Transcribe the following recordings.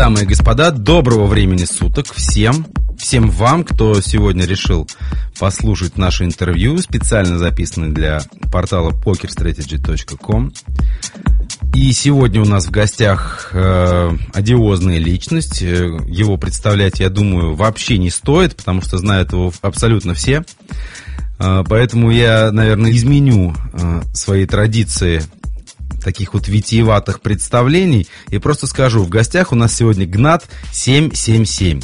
Дамы и господа, доброго времени суток всем вам, кто сегодня решил послушать наше интервью, специально записанное для портала pokerstrategy.com. И сегодня у нас в гостях одиозная личность. Его представлять, я думаю, вообще не стоит, потому что знают его абсолютно все. Поэтому я, наверное, изменю свои традиции таких вот витиеватых представлений и просто скажу: в гостях у нас сегодня Гнат 777.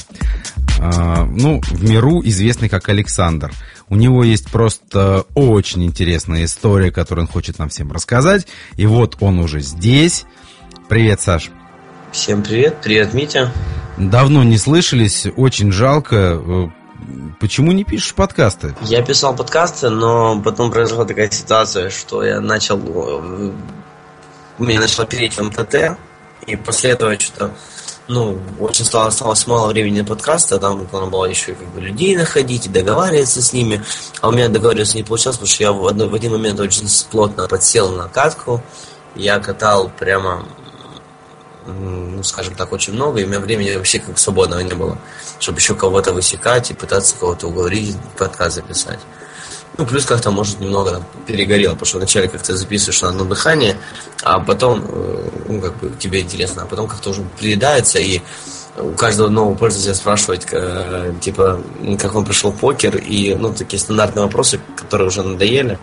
В миру известный как Александр. У него есть просто очень интересная история, которую он хочет нам всем рассказать. И вот он уже здесь. Привет, Саш. Всем привет. Привет, Митя. Давно не слышались, очень жалко. Почему не пишешь подкасты? Я писал подкасты, но потом произошла такая ситуация, что я начал... У меня начало переть в МТТ, и после этого что-то... очень осталось мало времени на подкасты, а там надо было еще людей находить и договариваться с ними. А у меня договариваться не получалось, потому что я в один момент очень плотно подсел на катку. Я катал прямо, скажем так, очень много, и у меня времени вообще как свободного не было, чтобы еще кого-то высекать и пытаться кого-то уговорить, подкаст записать. Плюс как-то, может, немного перегорело, потому что вначале как-то записываешь на одно дыхание, а потом, тебе интересно, а потом как-то уже приедается, и у каждого нового пользователя спрашивать, как он пришел в покер, и, такие стандартные вопросы, которые уже надоели.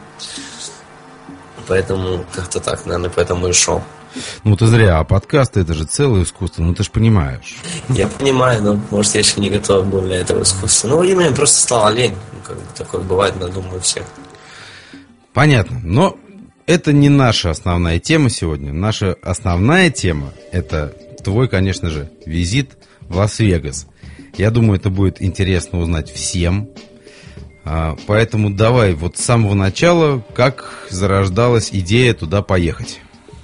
Поэтому как-то так, наверное, поэтому и шел. Ты зря, а подкасты — это же целое искусство, ты же понимаешь. Я понимаю, но, может, я еще не готов был для этого искусства. Мне просто стало лень, такое бывает, я думаю, у всех. Понятно, но это не наша основная тема сегодня. Наша основная тема — это твой, конечно же, визит в Лас-Вегас. Я думаю, это будет интересно узнать всем. Поэтому давай вот с самого начала, как зарождалась идея туда поехать?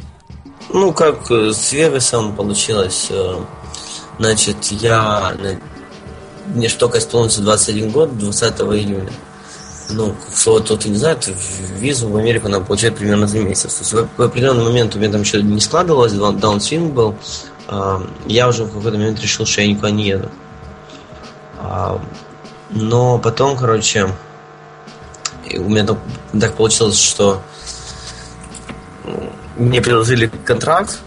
Как с Вегасом получилось, мне же только исполнился 21 год, 20 июня. Кто-то не знает, визу в Америку надо получать примерно 3 месяца. То есть в определенный момент у меня там еще не складывалось, даунсвинг был. Я уже в какой-то момент решил, что я никуда не еду. Но потом, у меня так получилось, что мне предложили контракт,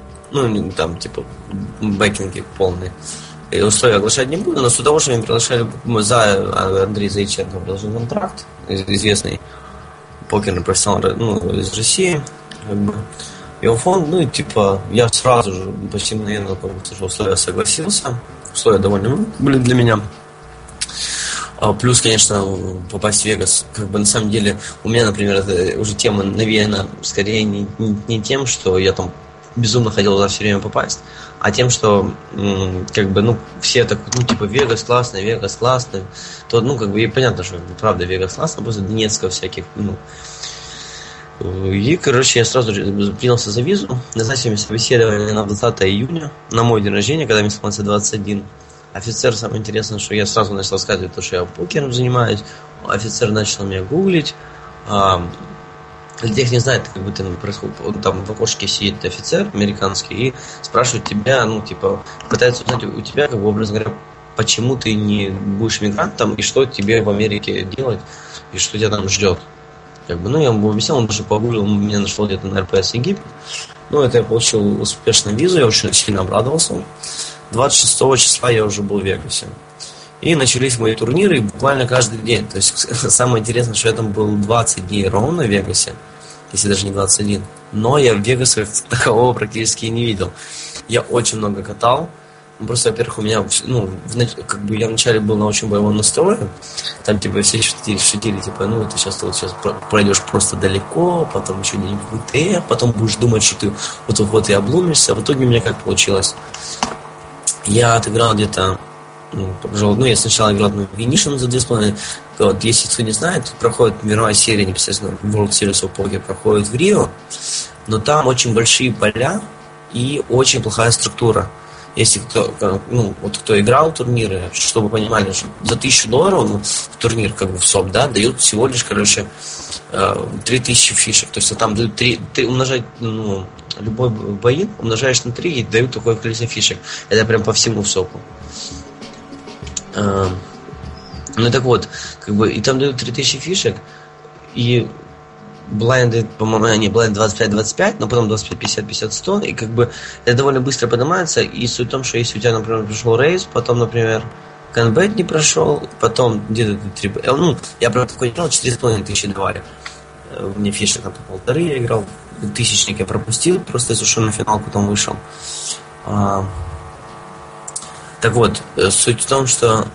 бэкинги полный. И условия оглашать не буду, но с удовольствием приглашали Андрей Заиченко предложил контракт, известный покерный профессионал из России, его фонд, я сразу же почти мгновенно условия согласился. Условия довольно были для меня. Плюс, конечно, попасть в Вегас, на самом деле, у меня, например, это уже тема навеяна скорее не тем, что я там безумно хотел туда все время попасть, а тем, что, все так, Вегас классно, то, и понятно, что, правда, Вегас классно, после Донецка всяких, И, я сразу принялся за визу, назначили мне собеседование на 20 июня, на мой день рождения, когда мне исполнился 21. Офицер, самое интересное, что я сразу начал рассказывать, что я покером занимаюсь. Офицер начал меня гуглить. Для тех не знает, там в окошке сидит офицер американский и спрашивает тебя, пытается узнать у тебя, образно говоря, почему ты не будешь мигрантом и что тебе в Америке делать и что тебя там ждет. Я ему объяснял, он даже погуглил, меня нашел где-то на РПС Египет. Это я получил успешно визу, я очень сильно обрадовался. 26 числа я уже был в Вегасе. И начались мои турниры буквально каждый день. То есть самое интересное, что я там был 20 дней ровно в Вегасе, если даже не 21. Но я в Вегасе такового практически не видел. Я очень много катал. Просто, во-первых, у меня, я вначале был на очень боевом настрое. Там, все шутили, ты сейчас пройдешь просто далеко, потом еще где-нибудь в ВТ, потом будешь думать, что ты вот и обломишься. А в итоге у меня как получилось? Я отыграл где-то, я сначала играл в Venetian за 2,5. Если кто не знает, проходит мировая серия, непосредственно World Series of Poker проходит в Рио, но там очень большие поля и очень плохая структура. если кто играл в турниры, чтобы понимали, что за $1000 в турнир, как бы в СОП, да, дают всего лишь, 3000 фишек. То есть там дают 3, ты умножать, любой боин умножаешь на 3 и дают такое количество фишек. Это прям по всему СОПу. Ну так вот, и там дают 3000 фишек, и блайнды, по-моему, они блайнд 25-25, но потом 25-50, 50-100, и это довольно быстро поднимается, и суть в том, что если у тебя, например, пришел рейс, потом, например, конбет не прошел, потом где-то 3... я, правда, такой играл, 4500 давали. Мне фишек на 1500 я играл, тысячник я пропустил, просто из-за что на финал потом вышел. Так вот, суть в том, что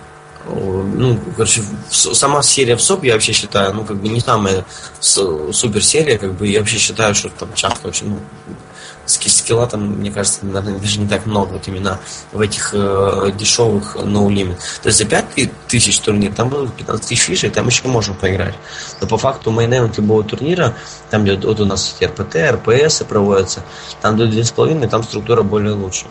сама серия в СОП, я вообще считаю, не самая супер серия, я вообще считаю, что там часто очень, скилла там, мне кажется, наверное, даже не так много, вот именно в этих дешевых No Limit. То есть за 5000 турнир, там было 15 тысяч фишек, там еще можно поиграть. Но по факту мейн-эвент любого турнира, там где вот у нас РПТ, РПС проводятся, там до 2,5, там структура более лучше.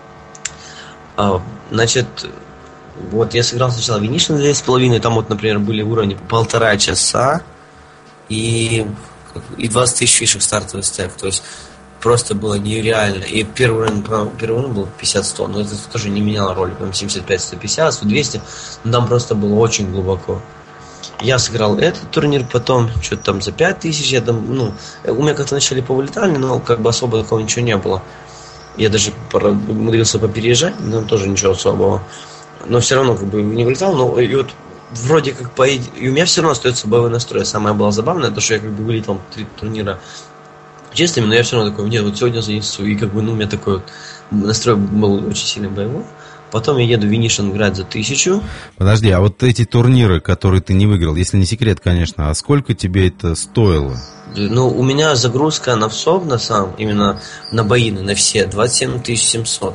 Значит, вот я сыграл сначала Виниш на 2,5, там вот, например, были уровни 1,5 часа и 20 тысяч фишек стартовый стек, то есть просто было нереально. И первый уровень был 50-100, но это тоже не меняло роли, там 75-150, 100-200, но там просто было очень глубоко. Я сыграл этот турнир, потом что-то там за 5000, у меня как-то вначале повылетали, но особо такого ничего не было. Я даже умудрился попереезжать, но тоже ничего особого. Но все равно не вылетал, но и вот вроде как и у меня все равно остается боевой настрой. Самое было забавное, то что я вылетал 3 турнира чистыми, но я все равно такой, нет, вот сегодня занесу, и у меня такой вот настрой был очень сильно боевой. Потом я еду в Винишен играть за 1000. Подожди, а вот эти турниры, которые ты не выиграл, если не секрет, конечно, а сколько тебе это стоило? У меня загрузка на ВСОП, именно на боины, на все, 27 700.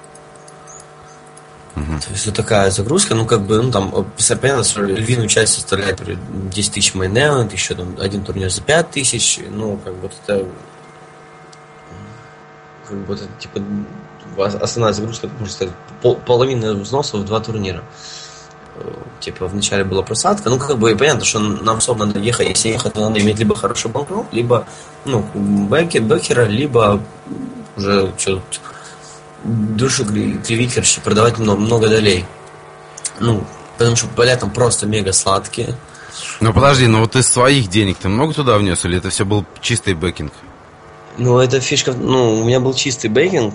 То есть вот такая загрузка, там, понятно, что львиную часть составляет 10 тысяч мейн-эвент, еще там один турнир за 5000, это типа основная загрузка, можно сказать, половина взносов в 2 турнира. Типа вначале была просадка, понятно, что нам особо надо ехать, если ехать, то надо иметь либо хороший банкролл, либо, бэкера, либо уже что-то душу кривить, продавать много долей. Потому что поля там просто мега сладкие. Подожди, вот из своих денег ты много туда внес, или это все был чистый бэкинг? Это фишка, у меня был чистый бэкинг.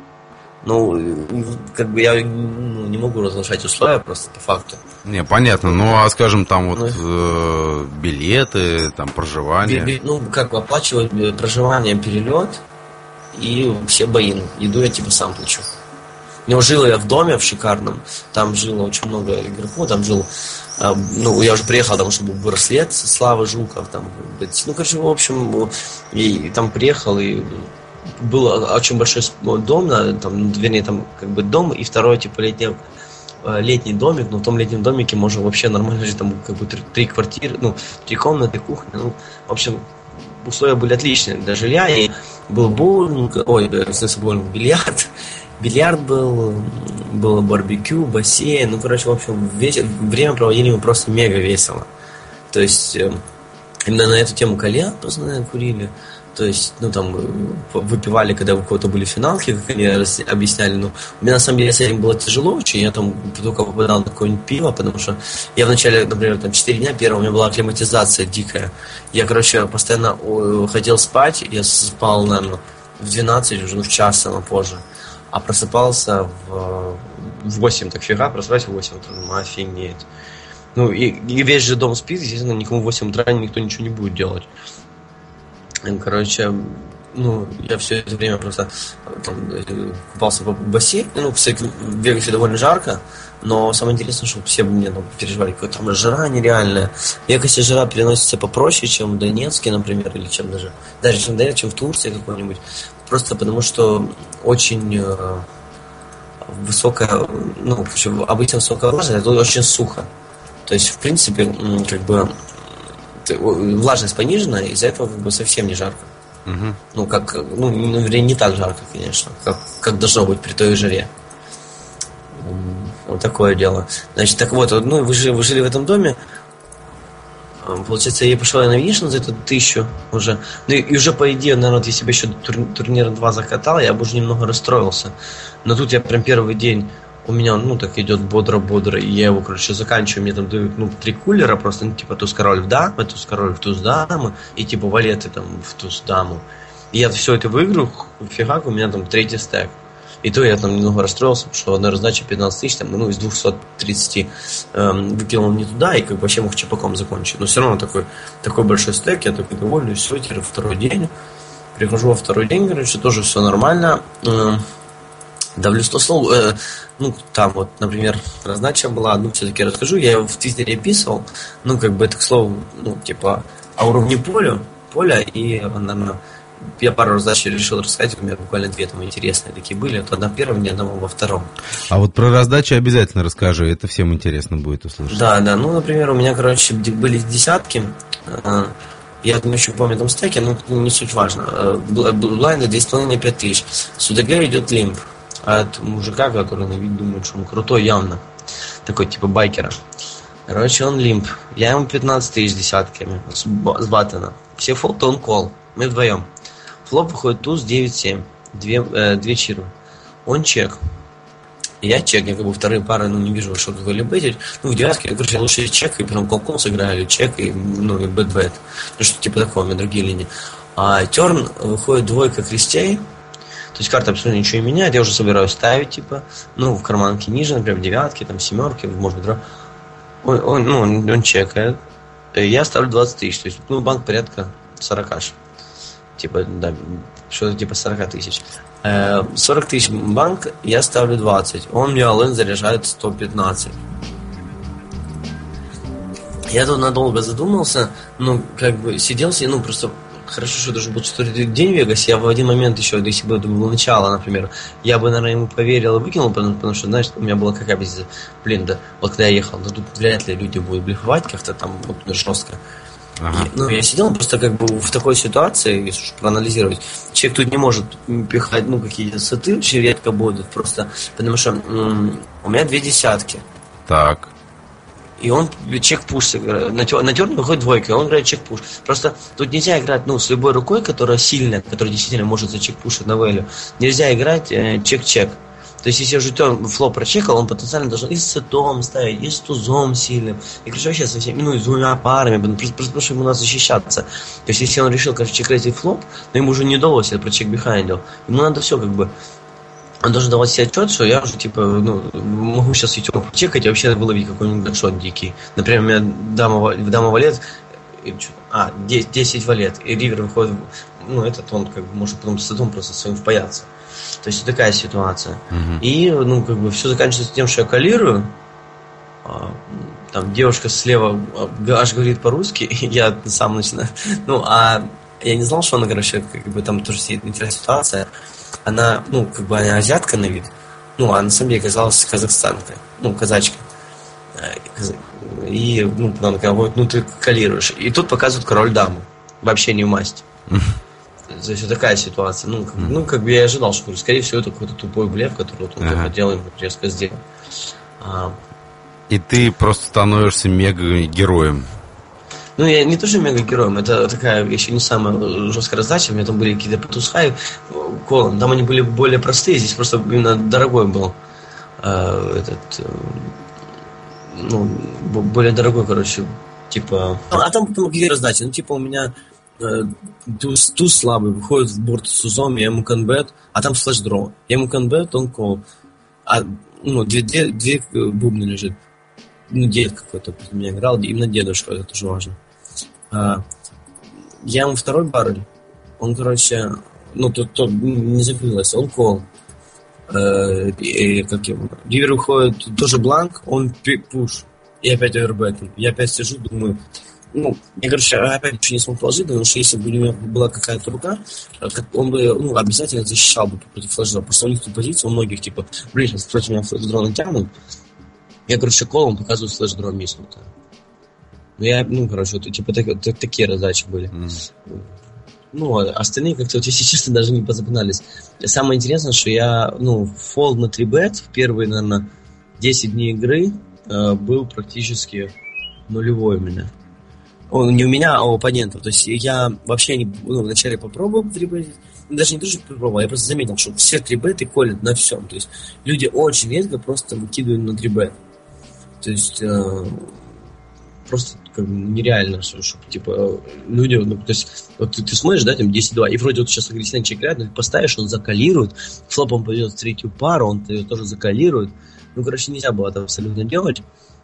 Я не могу разглашать условия просто по факту. Не, понятно. Скажем, там билеты, там проживание. Оплачивать проживание, перелет и все бои. Еду я сам плачу. Жил я в доме в шикарном. Там жило очень много игроков. Там жил, я уже приехал, там, чтобы был браслет Славы Жуков. Там, в общем, и там приехал, и был очень большой дом, дом, и второй, летний домик, но в том летнем домике можно вообще нормально жить, там 3 квартиры, 3 комнаты, кухня, в общем, условия были отличные для жилья, и был боулинг, бильярд был, было барбекю, бассейн, в общем, время проводили мы просто мега весело. То есть, именно на эту тему кальян постоянно курили. То есть, выпивали, когда у кого-то были финалки, как они объясняли. У меня, на самом деле, с этим было тяжело очень. Я там только попадал на какое-нибудь пиво, потому что я вначале, например, 4 дня первого у меня была акклиматизация дикая. Я, постоянно хотел спать. Я спал, наверное, в 12, уже в час самое позже. А просыпался в 8. Так фига, просыпаюсь в 8 утра. Офигеть. И весь же дом спит, естественно, никому в 8 утра никто ничего не будет делать. Я все это время просто купался в бассейне. В Вегасе довольно жарко, но самое интересное, что все мне переживали, какая там жара нереальная. В Вегасе жара переносится попроще, чем в Донецке, например, или чем чем в Турции какой-нибудь. Просто потому, что очень высокая, обычно высокая влажность, это очень сухо. То есть, в принципе, влажность понижена, из-за этого совсем не жарко. Вернее, не так жарко, конечно, как должно быть при той жаре. Вот такое дело. Значит, так вот, ну, вы жили в этом доме. Получается, я пошел на винишн за эту 1000 уже. Ну и уже, по идее, наверное, вот если бы еще турнира 2 закатал, я бы уже немного расстроился. Но тут я прям первый день, у меня, ну, так идет бодро-бодро, и я его, короче, заканчиваю, мне там дают, ну, 3 кулера, просто, ну, типа, туз-король в дамы, туз-король в туз-дамы, и, типа, валеты там в туз-даму. И я все это выиграю, фигак, у меня там 3-й стек. И то я там немного расстроился, потому что одна раздача 15 тысяч, там, ну, из 230 выкинул не туда, и как бы вообще мог чепаком закончить. Но все равно такой большой стек, я такой довольный, все, теперь второй день. Прихожу во второй день, короче, тоже все нормально. Давлю 100 слов. Ну, там вот, например, раздача была, одну все-таки расскажу, я его в Твиттере описывал, ну, как бы это, к слову, ну, типа, о уровне поля, и, наверное, я пару раздач решил рассказать, у меня буквально 2 там интересные такие были, вот одна в первом, ни одного во втором. А вот про раздачи обязательно расскажи, это всем интересно будет услышать. Да, ну, например, у меня, короче, были десятки, я не очень помню там стеки, но не суть важно. Блайнды 2,5-5 тысяч. С УДГ идет лимп от мужика, который на вид думает, что он крутой явно, такой типа байкера. Короче, он лимп, я ему 15 тысяч десятками с баттона. Все фолты, он кол, мы вдвоем. Флоп выходит туз 9-7, 2 чиры. Он чек. Я чек, я как бы вторые пары, ну, не вижу, что такое либетить. Ну, в девятке, я, короче, лучше чек, и потом колком сыграю, или чек, и, ну, и бэт-бэт. Ну, что типа такого, у меня другие линии. А терн выходит 2 крестей. То есть карта абсолютно ничего не меняет, я уже собираюсь ставить, типа, ну, в карманке ниже, например, в девятке, там, 7, может быть, он чекает. Я ставлю 20 тысяч, то есть, ну, банк порядка 40. Типа, да, что-то типа 40 тысяч. 40 тысяч банк, я ставлю 20. Он мне all-in заряжает 115. Я тут надолго задумался, ну, как бы сидел, ну, просто хорошо, что даже был 4 день в Вегасе, я в один момент еще, если бы это было начало, например, я бы, наверное, ему поверил и выкинул, потому что, знаешь, у меня была какая позиция, блин, да, вот когда я ехал, ну, тут вряд ли люди будут блефовать как-то там вот, жестко. Ага. Ну, я сидел просто как бы в такой ситуации, если уж проанализировать, человек тут не может пихать, ну, какие-то сеты, очень редко будут, просто, потому что у меня 2 десятки. Так. И он чек-пуш на терн выходит 2, и он играет чек-пуш. Просто тут нельзя играть, ну, с любой рукой, которая сильная, которая действительно может зачек-пушить на вэлю. Нельзя играть чек-чек. То есть, если уже терн флоп прочекал, он потенциально должен и с сетом ставить, и с тузом сильным. И, короче, вообще со всеми, ну, и с 2 парами, потому что ему надо защищаться. То есть, если он решил, короче, чек-рейтить флоп, но ему уже не удалось, это про чек-бихайндил. Ему надо все как бы... Он должен давать себе отчет, что я уже, типа, ну, могу сейчас идти чекать, и вообще выловить какой-нибудь гадшот дикий. Например, у меня дама валет, 10 валет, и ривер выходит, ну, этот он, как бы, может потом с сетом просто своим впаяться. То есть, такая ситуация. И, ну, как бы, все заканчивается тем, что я калирую, там, девушка слева аж говорит по-русски, я сам начинаю, ну, а я не знал, что она, короче, как бы, там тоже сидит интересная ситуация. Она, ну, как бы она азиатка на вид, ну, а на самом деле оказалась казахстанкой, ну, казачка. И, ну, потом такая, вот, ну, ты калируешь. И тут показывают король даму, вообще не в масть. То есть, вот такая ситуация. Ну, как бы я ожидал, что, скорее всего, это какой-то тупой блеф, который вот он хотел им резко сделать. И ты просто становишься мега-героем. Ну, я не тоже мега-героем, это такая еще не самая жесткая раздача, у меня там были какие-то потусхай, колон, там они были более простые, здесь просто именно дорогой был более дорогой, короче, типа... А там потом какие раздачи, ну, типа у меня туз слабый, выходит в борт с тузом, я ему конбет, а там флеш-дроу, я ему конбет, он кол, ну, две бубны лежит. Ну, дед какой-то у меня играл, именно дедушка, это тоже важно. Я ему 2 баррель, он, короче, ну, тот не закрылся, он кол. Ривер уходит, тоже бланк, он пуш, и опять овербеттинг. Я опять сижу, думаю, ну, я, короче, опять ничего не смог положить, потому что если бы у него была какая-то рука, он бы, ну, обязательно защищал бы против флеш-дроу. Просто у них тут позиция, у многих, типа, блин, сейчас против меня флеш-дроу натянут. Я, короче, колом показываю флеш-дроу миснутое. Ну, я, ну, короче, вот, типа, такие раздачи были. Ну, остальные как-то, вот, если честно, даже не позапинались. Самое интересное, что я, ну, фолд на 3-бет в первые, наверное, 10 дней игры был практически нулевой у меня. Не у меня, а у оппонентов. То есть я вообще вначале попробовал трибетить, даже не то, что попробовал, я просто заметил, что все трибеты колят на всем. То есть люди очень редко просто выкидывают на трибет. То есть просто как бы нереально, чтобы типа люди, то есть вот ты смотришь, да, там 10-2, и вроде вот сейчас агрессивный человек играет, но ты поставишь, он закалирует, флопом пойдет в третью пару, он ее тоже закалирует. Короче, нельзя было это абсолютно делать.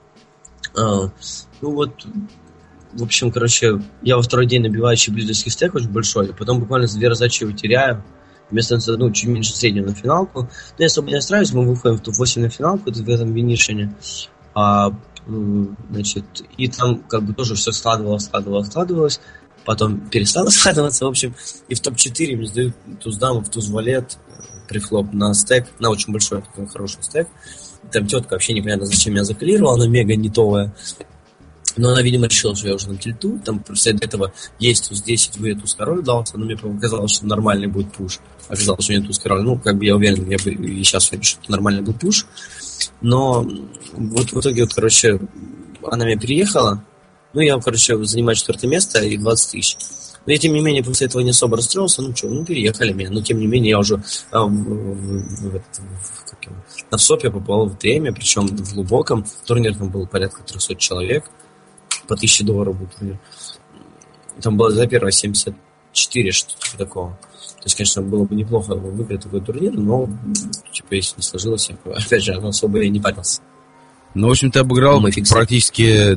В общем, короче, я во второй день набиваю чиблидерский стек очень большой, потом буквально за 2 раздачи его теряю. Мне становится, чуть меньше среднего на финалку. Но я особо не настраиваюсь, мы выходим в топ-8 на финалку, в этом винишине. Значит, и там как бы тоже все складывалось. Потом перестало складываться, в общем. И в топ-4 мне сдают туз-даму, в туз-валет, префлоп на стек, на очень большой, такой хороший стек. Там тетка вообще непонятно, зачем меня закалировала, она мега нетовая. Но она, видимо, решила, что я уже на тильту. Там после этого есть туз 10, туз король дался, но мне показалось, что нормальный будет пуш. Оказалось, что нет туз король. Как бы я уверен, я бы и сейчас уверен, что нормальный был пуш. Но вот в итоге, короче, она меня переехала. Я, короче, занимаю 4 место и 20 тысяч. Но я, тем не менее, после этого не особо расстроился. Переехали меня. Но, тем не менее, я уже на СОПе попал в ТМе, причем в глубоком. Турнир там был порядка 300 человек. По $1000 был турнир. Там было за первое 74, что-то типа такого. То есть, конечно, было бы неплохо выиграть такой турнир, но, если не сложилось, опять же, особо я не парился. В общем, ты обыграл практически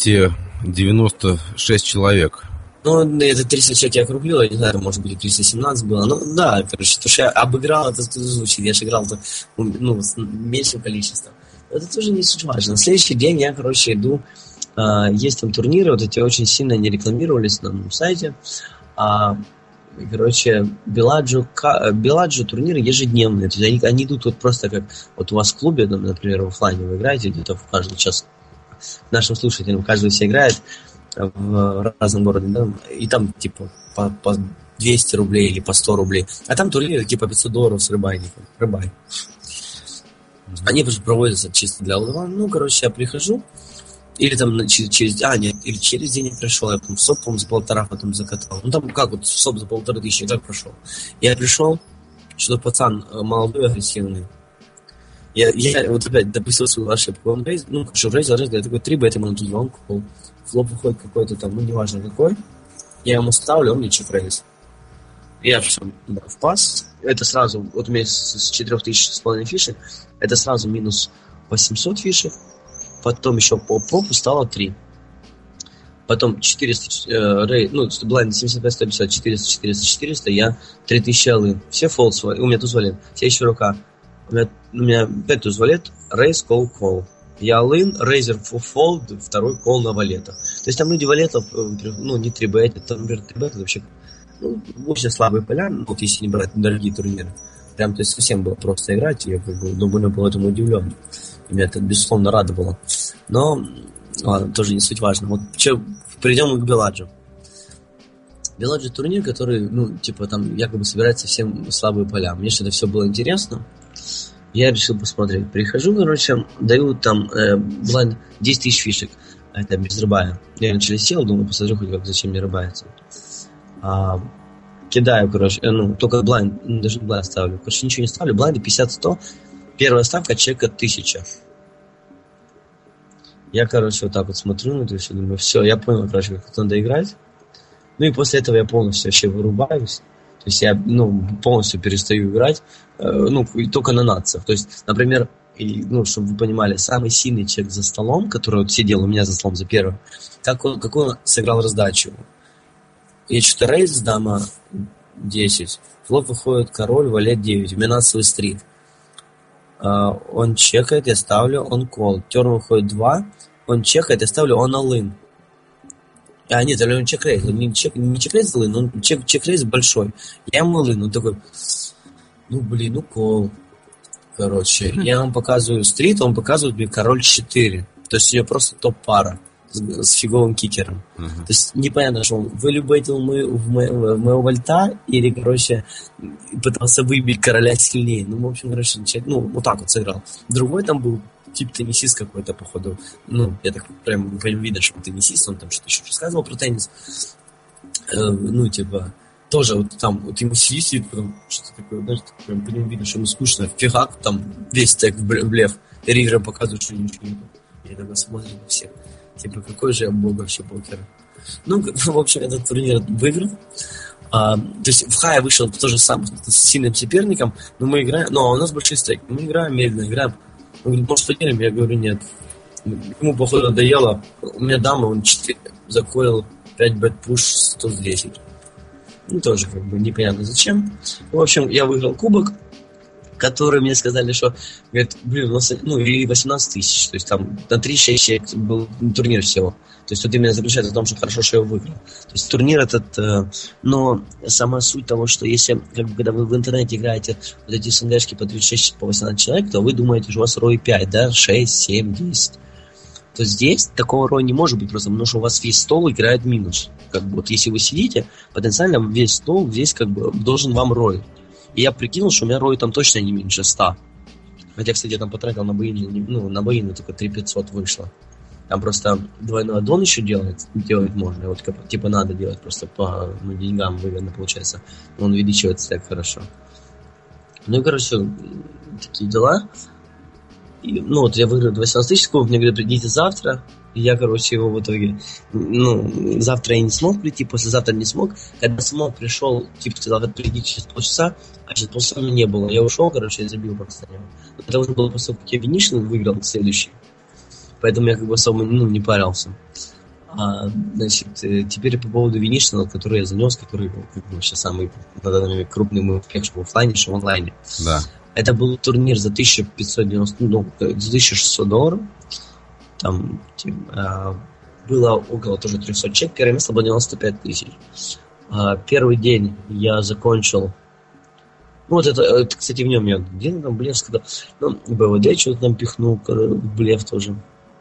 296 человек. Это 300 человек я округлил, я не знаю, может быть, и 317 было. Да, короче, то, что я обыграл, это звучит. Я же играл с меньшим количеством. Это тоже не суть важно. На следующий день я, иду. Есть там турниры, вот эти очень сильно не рекламировались на моем сайте. Беладжо турниры ежедневные. То есть они идут вот просто как вот у вас в клубе, например, в офлайне вы играете, где-то в каждый час. Нашим слушателям каждый все играет в разном городе, да? И там типа по 200 рублей или по 100 рублей. А там турниры типа $500 с рыбайником. Они проводятся чисто для удова. Я прихожу. Или там через день я пришел, я там в СОП, по-моему, за 1,5 потом закатал. Там как вот в СОП за 1500, как прошел? Я пришел, что пацан молодой, агрессивный. Я вот опять допустил свою ошибку. Он рейз, я такой 3 бета, ему тут звонку, флоп выходит какой-то там, неважно какой. Я ему ставлю, он мне чек-рейз. Я все в пас. Это сразу, вот у меня с 4500 фишек, это сразу минус 800 фишек. Потом еще по пропу стало 3. Потом 400, блайнд 75, 150, 400, 400, 400, я 3000 алын. Все фолд, у меня туз валет, все еще рука. У меня 5 туз валет, рейз, кол. Я алын, рейзер, фолд, второй кол на валета. То есть там люди валетов, не 3бет, там, например, 3бет, это вообще, очень слабые поля, вот если не брать дорогие турниры. Прям, то есть совсем было просто играть, я довольно был этому удивлен. Меня это, безусловно, радовало. Но, ладно, тоже не суть важно. Вот перейдем к Беладжо. Беладжо турнир, который, там якобы собирает совсем слабые поля. Мне что-то все было интересно. Я решил посмотреть. Прихожу, даю там блайнд 10 тысяч фишек. Это без рыбая. Я вначале сел, думаю, посмотрю хоть как, зачем мне рыбается. Кидаю, только блайнд, даже блайнд ставлю. Ничего не ставлю. Блайнды 50-100. Первая ставка чека 1000. Я, вот так вот смотрю на это все, думаю, все, я понял, как надо играть. И после этого я полностью вообще вырубаюсь. То есть я, полностью перестаю играть, только на нациях. То есть, например, чтобы вы понимали, самый сильный человек за столом, который вот сидел у меня за столом за первым, какой он сыграл раздачу. Я что-то рейз, дама 10, флоп выходит король, валет 9, у меня нацевый стрит. Он чекает, я ставлю, он кол. Терн выходит 2, он чекает, я ставлю, он алын. Нет, он чек-рейз. Не чек-рейз алын, он чек-рейз большой. Я ему алын, он такой, кол. Я вам показываю стрит, он показывает мне король 4. То есть у него просто топ-пара с фиговым кикером. То есть непонятно, что он вылюбетил в моего вольта или, пытался выбить короля сильнее. В общем, вот так вот сыграл. Другой там был тип теннисист какой-то, походу. Ну, я так прям видно, что он теннисист, он там что-то еще рассказывал про теннис. Ну, типа, тоже вот там, вот ему сидит, потом что-то такое, знаешь, прям по нему видно, что ему скучно. Фигак, там весь стек в блеф. Ригерам показывают, что ничего нет. И тогда смотрит на всех. Типа, какой же я бог вообще покера. Ну, в общем, этот турнир выиграл. То есть в хае вышел тоже сам с сильным соперником, но мы играем, но у нас большой стейк, мы играем медленно, играем. Он говорит, может, поделим? Я говорю, нет. Ему, походу, надоело. У меня дама, он 4 закоил, 5 бэт-пуш, 110. Ну, тоже как бы непонятно зачем. В общем, я выиграл кубок, который мне сказали, что, говорит, блин, у нас, ну, или 18 тысяч, то есть там на 3-6 человек был турнир всего. То есть тут именно заключается в том, что хорошо, что я его выиграл. То есть турнир этот, но сама суть того, что если, как бы, когда вы в интернете играете вот эти СНГшки по 36, по 18 человек, то вы думаете, что у вас рой 5, да, 6, 7, 10. То здесь такого роя не может быть просто, потому что у вас весь стол играет минус. Как бы вот если вы сидите, потенциально весь стол здесь как бы должен вам рой. И я прикинул, что у меня рой там точно не меньше 100. Хотя, кстати, я там потратил на бои, ну, на бои только 3500 вышло. Там просто двойной аддон еще делать можно. Вот типа надо делать просто по деньгам выгодно получается. Он увеличивает стек хорошо. Ну и, короче, такие дела. И, ну вот я выиграл 18 тысяч кубов, мне говорят, придите завтра. И я, короче, его в итоге... Ну, завтра я не смог прийти, послезавтра не смог. Когда смог, пришел, типа сказал, приди через полчаса, а через полчаса меня не было. Я ушел, короче, я забил просто. Это уже было после того, как я Винишин выиграл следующий. Поэтому я как бы особо, не парился. Значит, теперь по поводу Винишина, который я занес, который как бы, сейчас самый на данный момент крупный мой успех, что в оффлайне, что в онлайне. Да. Это был турнир за 1590, за $1600. Там было около тоже 300 человек. Первое место было 95 тысяч. Первый день я закончил. Ну, вот это кстати, в нем я где-то там блеф сказал. Ну, БВД что-то там пихнул, блеф тоже.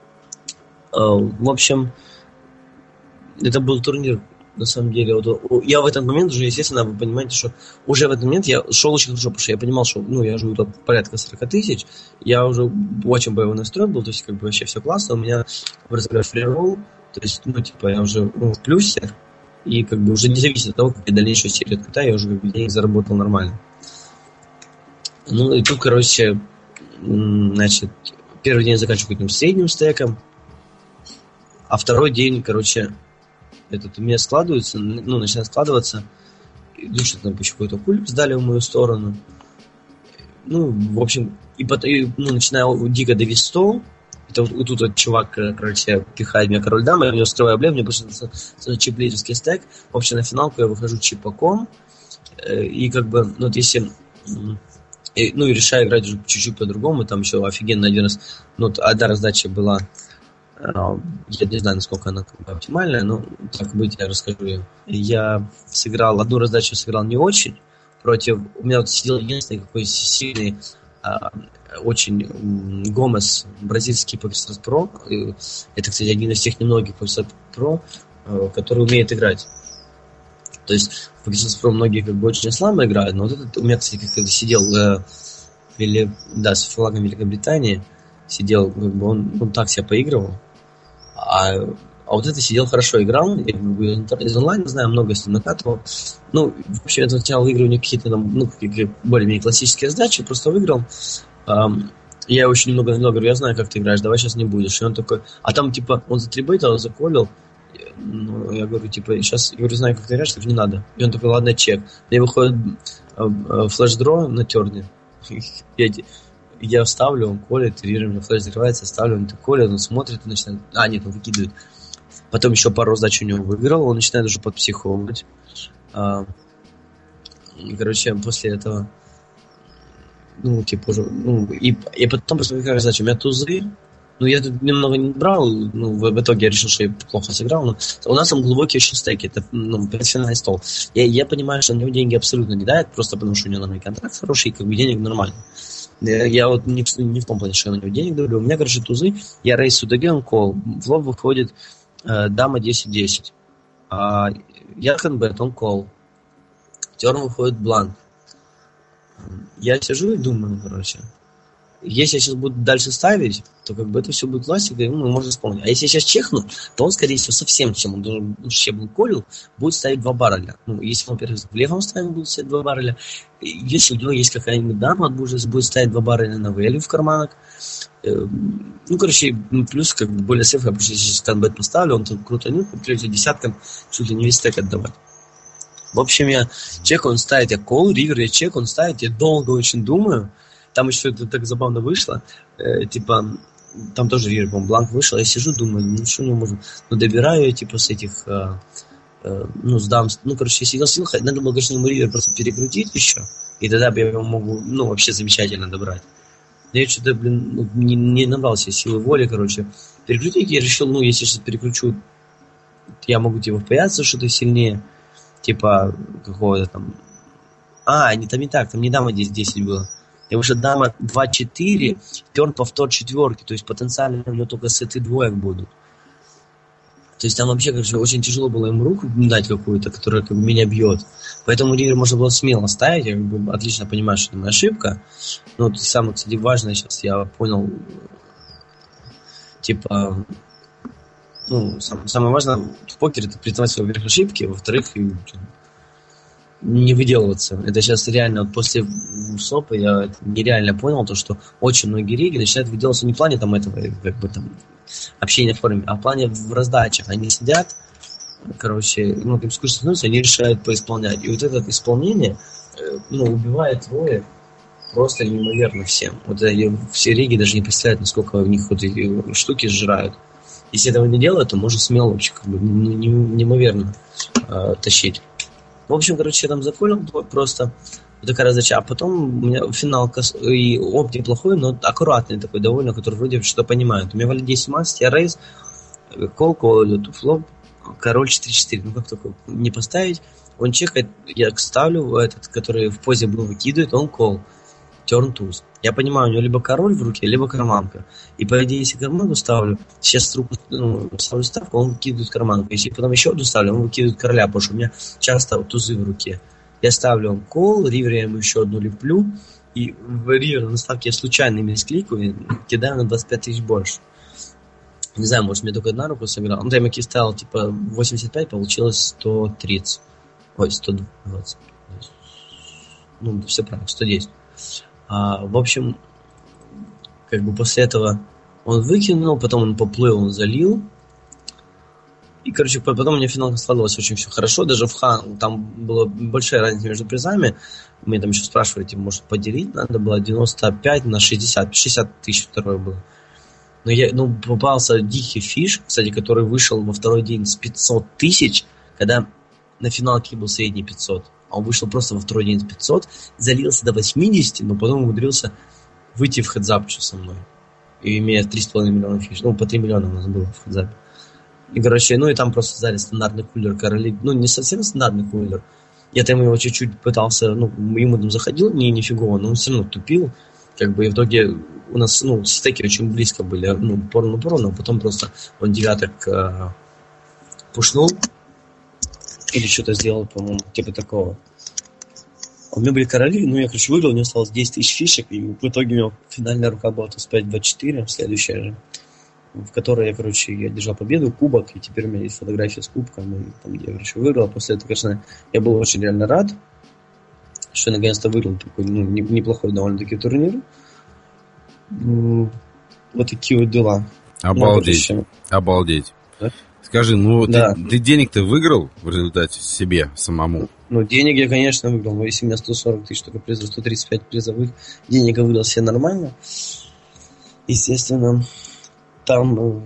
В общем, это был турнир, на самом деле. Вот, я в этот момент уже, естественно, вы понимаете, что уже в этот момент я шел очень хорошо, потому что я понимал, что я живу там порядка 40 тысяч, я уже очень боевой настроен был, то есть как бы вообще все классно, у меня разыгрыш фриролл, то есть, типа, я уже в плюсе, и как бы уже не зависит от того, как я дальнейшую серию откатаю, я уже как бы денег заработал нормально. Ну, и тут, короче, значит, первый день я заканчиваю каким-то средним стеком, а второй день, короче, у меня складывается, начинает складываться, что-то там еще какой-то кульп сдали в мою сторону. Ну, в общем, начинаю дико давить стол. Это вот тут вот чувак, короче, пихает меня король дама, я у него строю облев, мне больше чип-лидерский стек. В общем, на финалку я выхожу чипаком. И как бы, вот если... и решаю играть уже чуть-чуть по-другому. Там еще офигенно один раз... одна раздача была... Я не знаю, насколько она оптимальная, но так быть, я расскажу ее. Я сыграл, одну раздачу сыграл не очень. Против... У меня вот сидел единственный какой сильный, очень Гомес, бразильский PokerStars Pro. Это, кстати, один из тех немногих PokerStars Pro, который умеет играть. То есть в PokerStars Pro многие как бы очень слабо играют, но вот этот у меня, кстати, когда сидел с флагом Великобритании, сидел, как бы он так себя поигрывал. А вот это сидел хорошо играл, я из онлайна знаю, много с ним накатывал. Ну, вообще, это сначала выигрывал какие-то там, какие-то более-менее классические сдачи, просто выиграл. Я очень много говорю, я знаю, как ты играешь, давай сейчас не будешь. И он такой, а там, типа, он затрибейтил, он заколил. Я говорю, типа, сейчас, я говорю, знаю, как ты играешь, так не надо. И он такой, ладно, чек. Мне выходит флеш-дро на терне. Я ставлю, он колет, вижу, у меня флеш закрывается, ставлю, он колет, он смотрит и начинает... нет, он выкидывает. Потом еще пару раздач у него выиграл, он начинает уже подпсиховывать. И, короче, после этого... и потом после какая раздача, у меня тузы, я тут немного не брал, в итоге я решил, что я плохо сыграл, но у нас там глубокие очень стеки, это, профессиональный стол. Я понимаю, что на него деньги абсолютно не дают, просто потому что у него нормальный контракт хороший, и как бы денег нормально. Я вот не в том плане, что я на него денег даю. У меня, короче, тузы, я рейс сюда, он кол, в лоб выходит дама 10-10. Я хэнбет, он кол. Терн выходит бланк. Я сижу и думаю, короче. Если я сейчас буду дальше ставить, то как бы это все будет классика, и можно исполнить. А если я сейчас чекну, то он, скорее всего, совсем, чем он должен щеблу колил, будет ставить 2 барреля. Если он, во-первых, в левом ставит, будет ставить 2 барреля. Если у него есть какая-нибудь дама, будет ставить 2 барреля на value в карманах. Плюс, как бы, более сейф, потому что если сейчас канбет поставлю, он тут крутанет, придется десяткам чуть ли не весь стек отдавать. В общем, я чек, он ставит, я кол, ривер, я чек, он ставит, я долго очень думаю. Там еще это так забавно вышло, там тоже ривер, по-моему, бланк вышел, я сижу, думаю, что не можно, добираю я, с этих, с дам, я сидел, надо было, конечно, ему ривер просто перекрутить еще, и тогда бы я его могу, вообще замечательно добрать. Но я что-то, не набрал себе силы воли, перекрутить, я решил, если сейчас перекручу, я могу, впаяться что-то сильнее, какого-то там, не так, там не дама 10 было. И уже дама 2-4, терн повтор четверки, то есть потенциально у него только сеты двоек будут. То есть там вообще, очень тяжело было ему руку дать какую-то, которая меня бьет. Поэтому ривер можно было смело ставить, я отлично понимаю, что это моя ошибка. Но самое, кстати, важное сейчас я понял, самое важное в покере это признавать, во-первых, ошибки, во-вторых, не выделываться. Это сейчас реально, после СОПа я нереально понял, что очень многие реги начинают выделываться не в плане этого, общения в форуме, а в плане в раздачах. Они сидят, им скучно становится, они решают поисполнять. И вот это исполнение, убивает роли просто неимоверно всем. Все реги даже не представляют, насколько в них эти штуки сжирают. Если этого не делают, то можно смело вообще неимоверно тащить. В общем, я там заколил просто такая раздача, а потом у меня финал и оп неплохой, но аккуратный такой довольно, который вроде что понимает. У меня валит 10-17, я рейз, кол идет, флоп, король 4-4, как только не поставить, он чекает, я ставлю этот, который в позе был выкидывает, он кол, turn туз. Я понимаю, у него либо король в руке, либо карманка. И по идее, если карманку ставлю, сейчас руку ставлю ставку, он выкидывает карманку. Если потом еще одну ставлю, он выкидывает короля, потому что у меня часто тузы в руке. Я ставлю он кол, ривер я ему еще одну леплю, и в ривер на ставке я случайно мискликаю, кидаю на 25 тысяч больше. Не знаю, может, мне только одна руку сыграл. Я маки ставил 85, получилось 130. Ой, 120. Все правильно, 110. В общем, после этого он выкинул, потом он поплыл, он залил. И, потом у меня финал складывалось очень все хорошо. Даже в хан там была большая разница между призами. Мне там еще спрашивали, может, поделить надо было 95 на 60. 60 тысяч второй было. Но я, попался дикий фиш, кстати, который вышел во второй день с 500 тысяч, когда на финалке был средний 500. А он вышел просто во второй день с 500, залился до 80, но потом умудрился выйти в хедзап со мной. И имея 3,5 миллиона фиш. По 3 миллиона у нас было в хедзапе. И, и там просто сзади стандартный кулер короли. Не совсем стандартный кулер. Я там его чуть-чуть пытался, ему там заходил, нифигово, но он все равно тупил. И в итоге у нас, стеки очень близко были, порно, но потом просто он девяток пушнул. Или что-то сделал, по-моему, такого. У меня были короли, я, выиграл, у него осталось 10 тысяч фишек, и в итоге у него финальная рука была 5-24, следующая же, в которой я держал победу, кубок, и теперь у меня есть фотография с кубком, где я, выиграл. После этого, конечно, я был очень реально рад, что я наконец-то выиграл такой, неплохой довольно-таки турнир. Вот такие вот дела. Обалдеть. Да? Скажи, да. ты денег-то выиграл в результате себе самому? Денег я, конечно, выиграл. Но если у меня 140 тысяч только призов, 135 призовых, денег я выиграл все нормально. Естественно, там,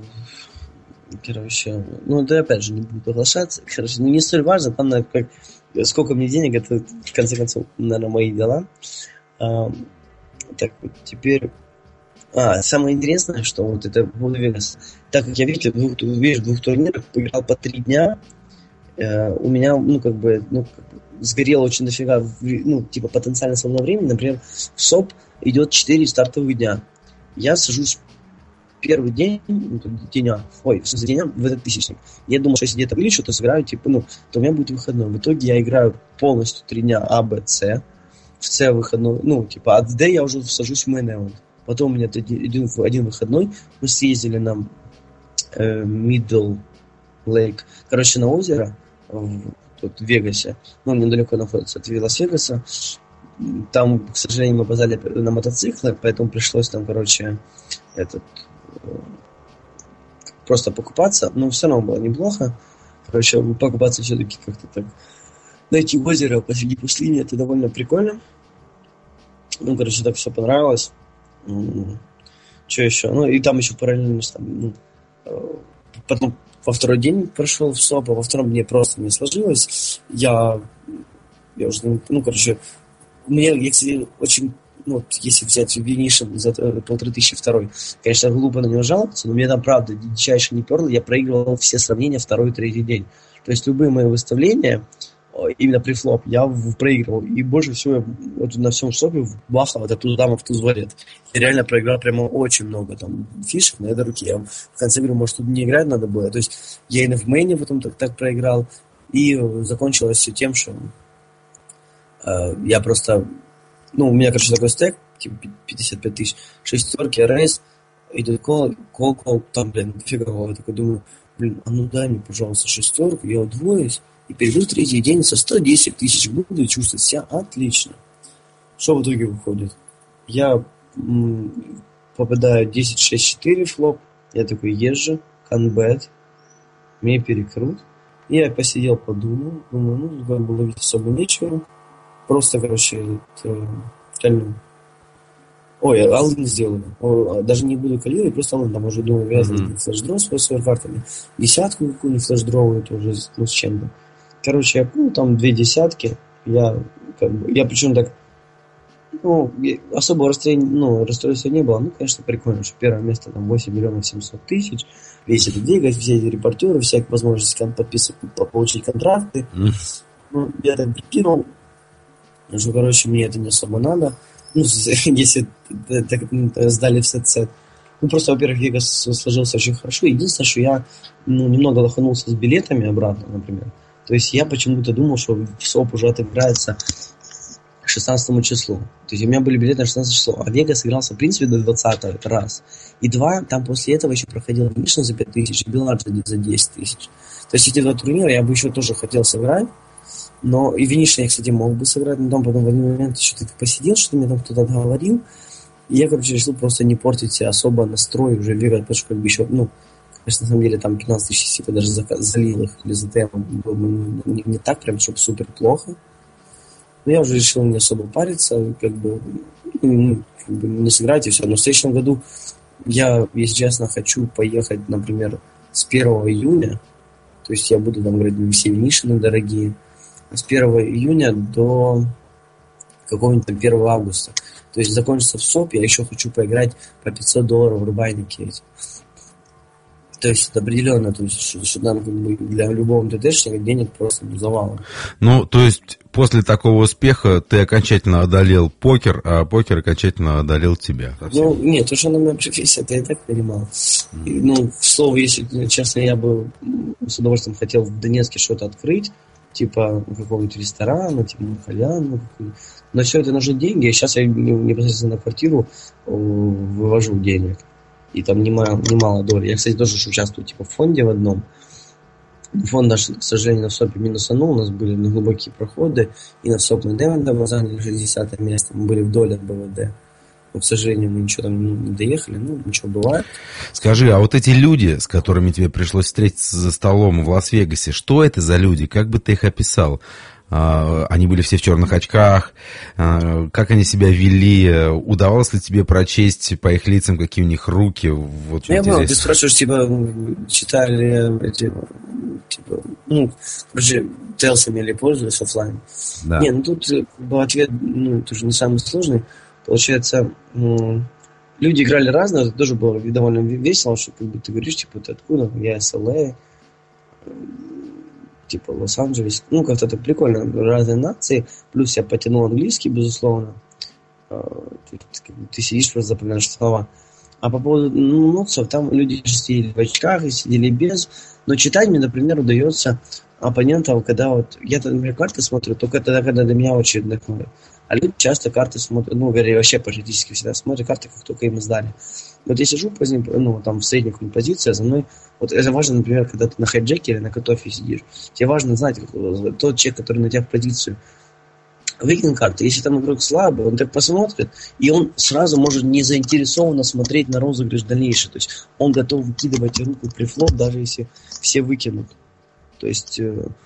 да опять же, не буду приглашаться. Не столь важно, там, сколько мне денег, это, в конце концов, наверное, мои дела. Так вот, теперь... самое интересное, что это буду Вегас. Так как я, в двух турнирах поиграл по 3 дня, у меня, сгорело очень дофига, потенциально свободного времени. Например, в СОП идет 4 стартовых дня. Я сажусь первый день, дня в этот тысячник. Я думал, что если где-то вылечу, то сыграю, то у меня будет выходной. В итоге я играю полностью 3 дня А, Б, С. В С выходной, от Д я уже сажусь в мейн эвент. Потом у меня один выходной мы съездили на Middle Lake, короче, на озеро тут в Вегасе, ну, недалеко находится от Лас-Вегаса. Там, к сожалению, мы опоздали на мотоциклы, поэтому пришлось там, короче, просто покупаться, но все равно было неплохо. Короче, покупаться все-таки как-то так. Найти озеро посреди пустыни, это довольно прикольно. Ну, короче, так все понравилось. Что еще? Ну, и там еще параллельно там, потом во второй день прошел в СОП, а во втором дне просто не сложилось. Я уже, ну, короче, мне, кстати, очень, ну, вот, если взять Винишин за 1502, конечно, глупо на него жаловаться, но мне там, правда, дичайше не перло, я проигрывал все сравнения второй и третий день. То есть любые мои выставления, именно при флоп, я проигрывал. И больше всего я вот на всем СОПе бахал вот эту даму в туз-валет. Я реально проиграл прямо очень много там фишек на этой руке. Я в конце говорю, может, тут не играть надо было. То есть я и в мейне потом так проиграл. И закончилось все тем, что я просто... Ну, у меня, короче, такой стек, типа 55 тысяч, шестерки, рейс, и тут кол, там, блин, фигово. Я такой думаю, блин, а ну дай мне, пожалуйста, шестерку, я удвоюсь, и перейду в третий день со 110 тысяч, буду чувствовать себя отлично. Что в итоге выходит? Я попадаю 10-6-4 флоп, я такой езжу, канбет, мне перекрут. И я посидел, подумал, думаю, ну, как бы ловить особо нечего. Просто, короче, ой, алын сделали. Даже не буду калировать, просто алын. Там уже, думаю, вязаный флеш-дроу с картами. Десятку какую-нибудь флеш-дроу, это уже ну, с чем-то. Короче, я купил там 2 десятки. Я причем так, ну, особого расстройства не было. Ну, конечно, прикольно, что первое место там 8 миллионов 700 тысяч. Весь этот двигатель, все эти репортеры, всякие возможности подписывать, получить контракты. Ну, я так прикинул, что, короче, мне это не особо надо. Ну, если сдали в сет. Ну, просто, во-первых, Вегас сложился очень хорошо. Единственное, что я немного лоханулся с билетами обратно, например. То есть я почему-то думал, что СОП уже отыграется к 16 числу. То есть у меня были билеты на 16 число. А Вегас игрался, в принципе, до 20 это раз. И два, там после этого еще проходил Мишин за 5 тысяч и Белард за 10 тысяч. То есть эти два турнира я бы еще тоже хотел сыграть. Но и Винишин я, кстати, мог бы сыграть, но там потом в один момент что-то посидел, что мне там кто-то отговорил. И я, короче, решил просто не портить себе особо настрой уже бегать, потому что как бы еще, ну, конечно, на самом деле там 15 тысяч типа даже залил их или ЗТМ было бы не так прям, чтобы супер плохо. Но я уже решил не особо париться, как бы не сыграть и все. Но в следующем году я, если честно, хочу поехать, например, с 1 июня, то есть я буду там играть все Винишины дорогие, с 1 июня до какого-нибудь 1 августа. То есть закончится в СОП, я еще хочу поиграть по $500 в рубайнике. То есть это определенно, то есть, что нам как бы для любого ТТшника денег просто завалом. Ну, то есть после такого успеха ты окончательно одолел покер, а покер окончательно одолел тебя. Ну, нет, то, что она моя профессия, это я и так понимал. Ну, к слову, если честно, я бы с удовольствием хотел в Донецке что-то открыть, типа какого-нибудь ресторана, типа Махаляна. Но все это нужны деньги, и сейчас я непосредственно на квартиру вывожу денег. И там немало доли. Я, кстати, тоже участвую типа в фонде в одном. Фонд наш, к сожалению, на СОПе минусанул. У нас были глубокие проходы. И на СОП мы мы заняли 60 место. Мы были вдоль от БВД. Но, к сожалению, мы ничего там не доехали. Ну, ничего бывает. Скажи, а вот эти люди, с которыми тебе пришлось встретиться за столом в Лас-Вегасе, что это за люди? Как бы ты их описал? Они были все в черных очках. Как они себя вели? Удавалось ли тебе прочесть по их лицам, какие у них руки? Вот я понял, ты спрашиваешь, типа, читали эти, типа, ну, короче, телсами или пользовались офлайн? Да. Не, ну тут был ответ, ну, тоже не самый сложный. Получается, люди играли разные, это тоже было довольно весело, что как бы ты говоришь, типа, ты откуда? Я из ЛА, типа Лос-Анджелес. Ну, как-то так прикольно. Разные нации. Плюс я потянул английский, безусловно. Ты сидишь, просто запоминаешь слова. А по поводу нотсов, там люди сидели в очках и сидели без. Но читать мне, например, удается оппонентов, когда вот... Я, например, карты смотрю только тогда, когда до меня очередь доходит. А люди часто карты смотрят, ну, вернее, вообще практически всегда смотрят карты, как только им сдали. Вот я сижу позднее, ну, там, в средней какой-нибудь позиции, а за мной, вот это важно, например, когда ты на хайджеке или на катофе сидишь, тебе важно знать, тот человек, который на тебя в позицию выкинул карту, если там игрок слабый, он так посмотрит, и он сразу может не заинтересованно смотреть на розыгрыш дальнейший, то есть он готов выкидывать руку при флоп, даже если все выкинут. То есть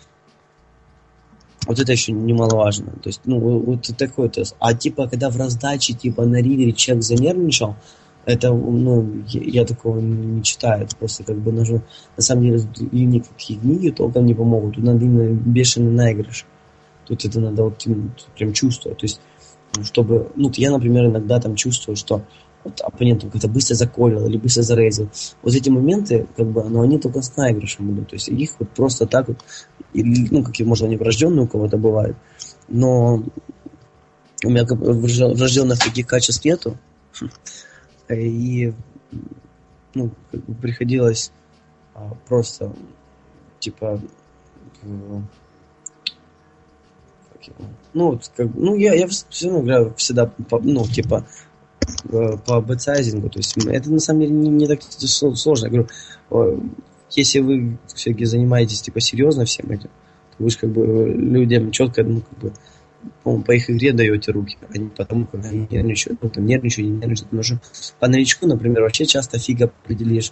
вот это еще немаловажно. То есть, ну, вот такой тест. А типа, когда в раздаче, типа, на ривере человек занервничал, это, ну, я такого не читаю. Это просто как бы нужно, на самом деле, и никакие книги толком не помогут. Тут надо именно бешеный наигрыш. Тут это надо вот прям чувствовать. То есть, чтобы, ну, я, например, иногда там чувствую, что вот оппонент как-то быстро заколил или быстро зарейзил. Вот эти моменты, как бы, ну, они только с наигрышем идут. То есть их вот просто так вот, ну, какие, может, они врожденные у кого-то бывают, но у меня врожденных таких качеств нету. И, ну, как бы приходилось просто, типа, ну, вот, как, ну, я все равно играю всегда, ну, типа, по бэтсайзингу, то есть это на самом деле не так сложно. Я говорю, если вы все-таки занимаетесь типа серьезно всем этим, то вы же как бы людям четко, ну, как бы, по их игре даете руки, а не потому, как они нервничают, ну, там, нервничают, не нервничают. Потому что по новичку, например, вообще часто фиг определишь,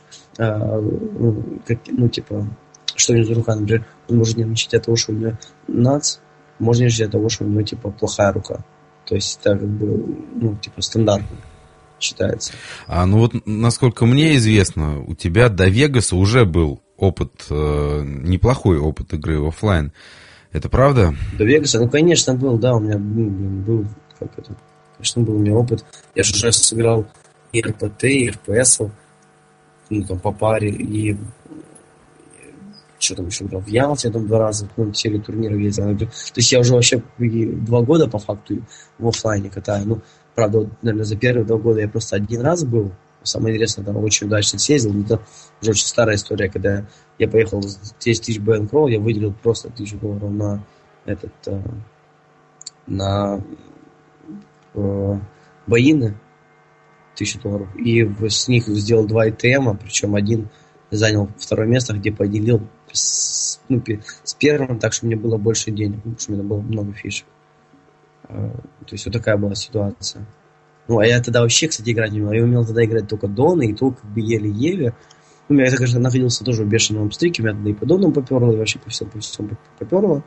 ну, типа, что у него за рука, например, он может нервничать от того, что у него нац, можно нервничать от того, что у него, типа, плохая рука. То есть это как бы, ну, типа, стандартно считается. Ну вот, насколько мне известно, у тебя до Вегаса уже был опыт, неплохой опыт игры в офлайн. Это правда? До Вегаса? Ну, конечно, был, да, у меня был, как это, конечно, был у меня опыт. Я же уже сыграл и РПТ, и РПС, ну, там, по паре, и что там еще играл, в Ялте там 2 раза, ну, серию турниров ездил. То есть я уже вообще 2 года по факту в офлайне катаю. Ну, правда, вот, наверное, за первые 2 года я просто 1 раз был. Самое интересное, там очень удачно съездил. Это уже очень старая история, когда я поехал 10 тысяч бэнкролл, я выделил просто $1000 на этот, на боины, $1000. И с них сделал 2 ИТМа, причем один занял 2 место, где поделил с первым, так что мне было больше денег, потому что у меня было много фишек. То есть вот такая была ситуация. Ну, а я тогда вообще, кстати, играть не умел. Я умел тогда играть только доны, и то как бы еле-еле. Ну, я, конечно, находился тоже в бешеном стрике, у меня тогда и по донам поперло, и вообще по всему поперло.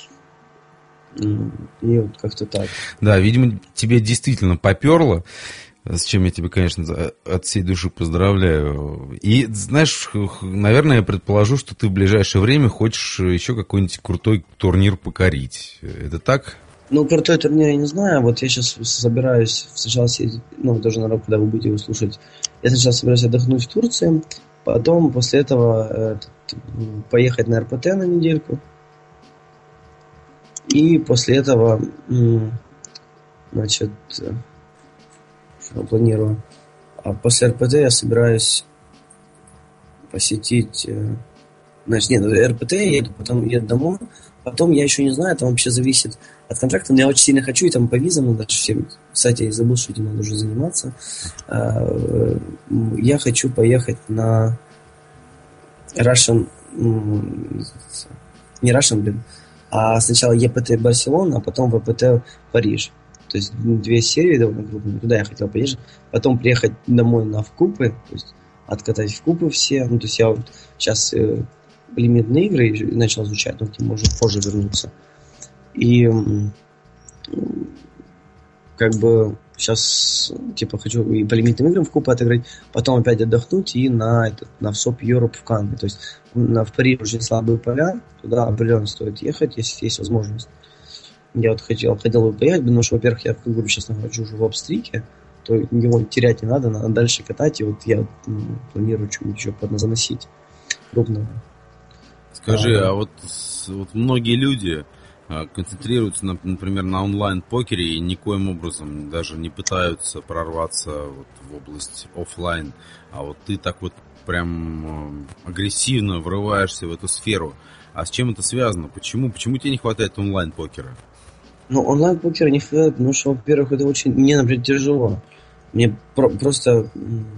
И вот как-то так. Да, видимо, тебе действительно поперло, с чем я тебя, конечно, от всей души поздравляю. И, знаешь, наверное, я предположу, что ты в ближайшее время хочешь еще какой-нибудь крутой турнир покорить. Это так? Ну, крутой турнир я не знаю. Вот я сейчас собираюсь сначала съездить, ну, тоже, наверное, когда вы будете его слушать. Я сначала собираюсь отдохнуть в Турции, потом после этого поехать на РПТ на недельку. И после этого, значит, что планирую. А после РПТ я собираюсь посетить, значит, нет, РПТ я еду, потом еду домой. Потом я еще не знаю, там вообще зависит от контракта, но я очень сильно хочу, и там по визам надо всем. Кстати, я забыл, что этим надо уже заниматься. Я хочу поехать на Russian, не Russian, блин, а сначала ЕПТ Барселона, а потом ВПТ Париж. То есть 2 серии довольно крупные. Туда я хотел поехать. Потом приехать домой на вкупы, то есть откатать вкупы все. Ну, то есть я вот сейчас лимитные игры начал изучать, но к ним можно позже вернуться. И как бы сейчас типа хочу и по лимитным играм в купы отыграть, потом опять отдохнуть и на СОП Европ в Канны. То есть в Париж очень слабые поля, туда определенно стоит ехать, если есть возможность. Я вот хотел бы поехать, потому что, во-первых, я, как бы, сейчас нахожусь уже в обстрике, то его терять не надо дальше катать, и вот я планирую что-нибудь еще подназаносить крупного. Скажи, а вот многие люди концентрируются, например, на онлайн-покере и никоим образом даже не пытаются прорваться вот в область офлайн, а вот ты так вот прям агрессивно врываешься в эту сферу. А с чем это связано? Почему тебе не хватает онлайн-покера? Ну, онлайн-покер не хватает, потому что, во-первых, это очень... Мне, например, тяжело. Мне просто...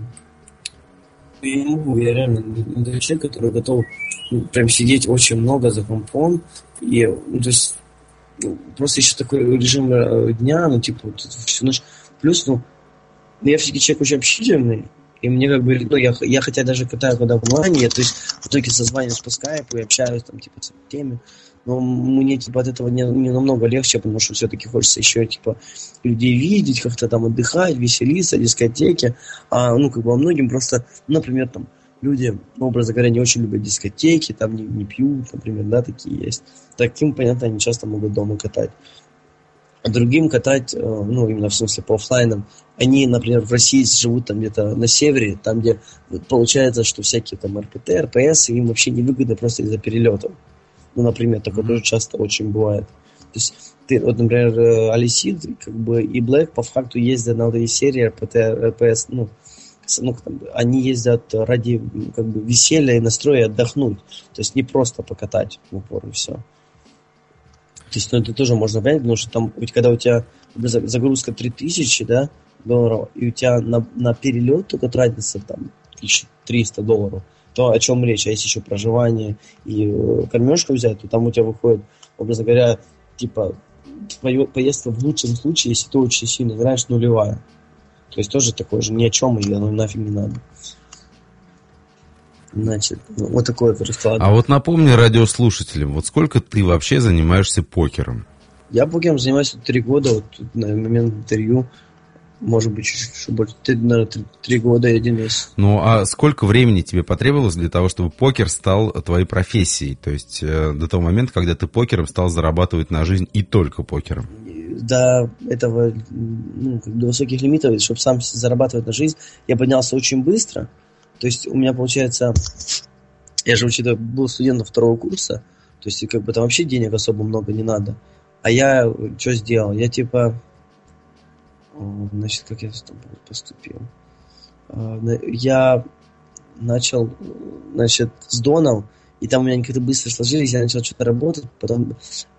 Я не могу, я реально не человек, который готов прям сидеть очень много за компом. И, то есть, просто еще такой режим дня, типа, вот, всю ночь. Плюс, я все-таки человек очень общительный. И мне как бы, я хотя даже катаю когда в онлайне, то есть в итоге созваниваюсь по скайпу и общаюсь там, типа, с теми. Но мне, типа, от этого не намного легче, потому что все-таки хочется еще, типа, людей видеть, как-то там отдыхать, веселиться, дискотеки. А, как бы, многим просто, например, там, люди, образно говоря, не очень любят дискотеки, там, не пьют, например, да, такие есть. Таким, понятно, они часто могут дома катать. А другим катать, именно в смысле по оффлайнам, они, например, в России живут там где-то на севере, там, где получается, что всякие там РПТ, РПС, им вообще невыгодно просто из-за перелетов. Например, такое тоже часто очень бывает. То есть, вот, например, Алисид, как бы, и Блэк по факту ездят на вот эти серии РПТ, РПС, они ездят ради, как бы, веселья и настроя отдохнуть. То есть, не просто покатать в упор и все. То есть, это тоже можно понять, потому что там, когда у тебя загрузка 3000, да, долларов, и у тебя на перелет только тратится там $1300, то о чем речь? А если еще проживание и кормежку взять, то там у тебя выходит, образно говоря, типа, поездка в лучшем случае, если ты очень сильно играешь, нулевая. То есть тоже такое же ни о чем, и оно нафиг не надо. Значит, вот такой вот расклад. А вот напомни радиослушателям, вот сколько ты вообще занимаешься покером? Я покером занимаюсь 3 года, вот на момент интервью, может быть, чуть больше, 3 года и 1 месяц. Ну, а сколько времени тебе потребовалось для того, чтобы покер стал твоей профессией? То есть до того момента, когда ты покером стал зарабатывать на жизнь и только покером? До этого, до высоких лимитов, чтобы сам зарабатывать на жизнь, я поднялся очень быстро. То есть у меня получается, я же был студентом 2-го курса, то есть как бы там вообще денег особо много не надо. А я что сделал? Я типа, значит, как я там поступил? Я начал, значит, с донов, и там у меня как-то быстро сложились, я начал что-то работать, потом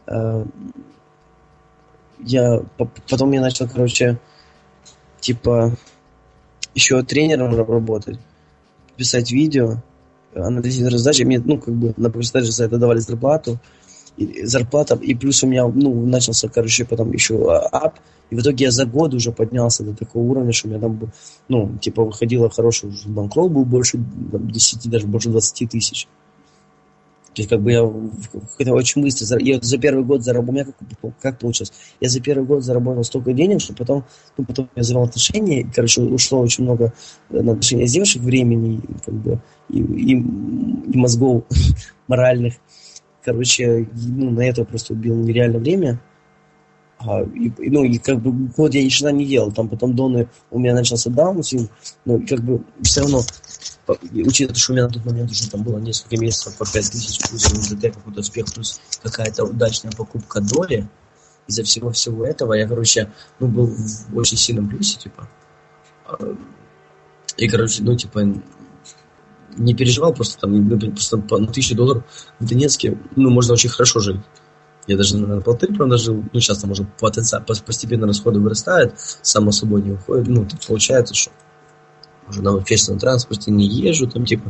я начал, короче, типа, еще тренером работать, писать видео, анализировать задачи. Мне, на Покерстарте за это давали зарплата, и плюс у меня, начался, короче, потом еще ап, и в итоге я за год уже поднялся до такого уровня, что у меня там, выходило хороший уже банкролл, был больше 10, даже больше 20 тысяч. То есть, как бы я очень быстро, я за первый год заработал, у меня как получилось, я за первый год заработал столько денег, что потом я завел отношения, короче, ушло очень много на отношения с девушек, времени, как бы, и мозгов моральных, короче, на это просто убил нереальное время, и как бы год я ничего не делал, там потом доны, у меня начался даунсвинг, но как бы все равно, учитывая, что у меня на тот момент уже там было несколько месяцев по 5000, плюс МДТ, какой-то успех, плюс какая-то удачная покупка доли, из-за всего этого я, короче, был в очень сильном плюсе, типа, и, короче, не переживал, просто там, просто на $1000 в Донецке, можно очень хорошо жить. Я даже на 1,5, правда, жил, сейчас там уже постепенно расходы вырастают, само собой не уходит, получается, что уже на общественном транспорте не езжу, там, типа,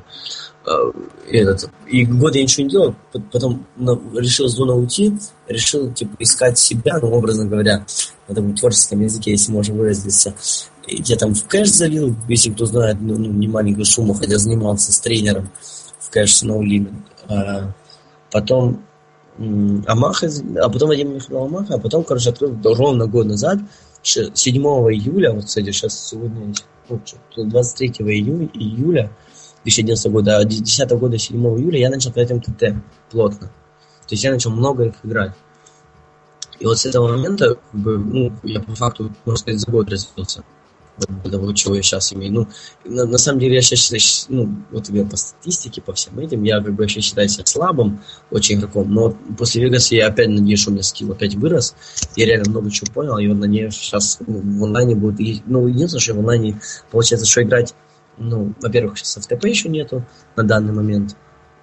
и год я ничего не делал, потом решил с Дона уйти, решил, типа, искать себя, образно говоря, на таком творческом языке, если можно выразиться. Я там в кэш залил, если кто знает, не маленькую сумму, хотя занимался с тренером в кэш No Limit. Потом Амаха, а потом Вадим Михайлов Амаха, а потом, короче, открыл ровно год назад, 7 июля, вот, кстати, сейчас сегодня 23 июля 2011 года, а 2010 года 7 июля я начал играть МТТ плотно. То есть я начал много их играть. И вот с этого момента, как бы, я по факту, можно сказать, за год развился. Вот чего я сейчас имею. На самом деле, я сейчас считаю, вот по статистике, по всем этим, я как бы вообще считаю себя слабым очень игроком, но после Вегаса я опять надеюсь, что у меня скилл опять вырос, я реально много чего понял, и вот надеюсь, что сейчас в онлайне будет, единственное, что в онлайне получается, что играть, во-первых, сейчас FTP еще нету на данный момент,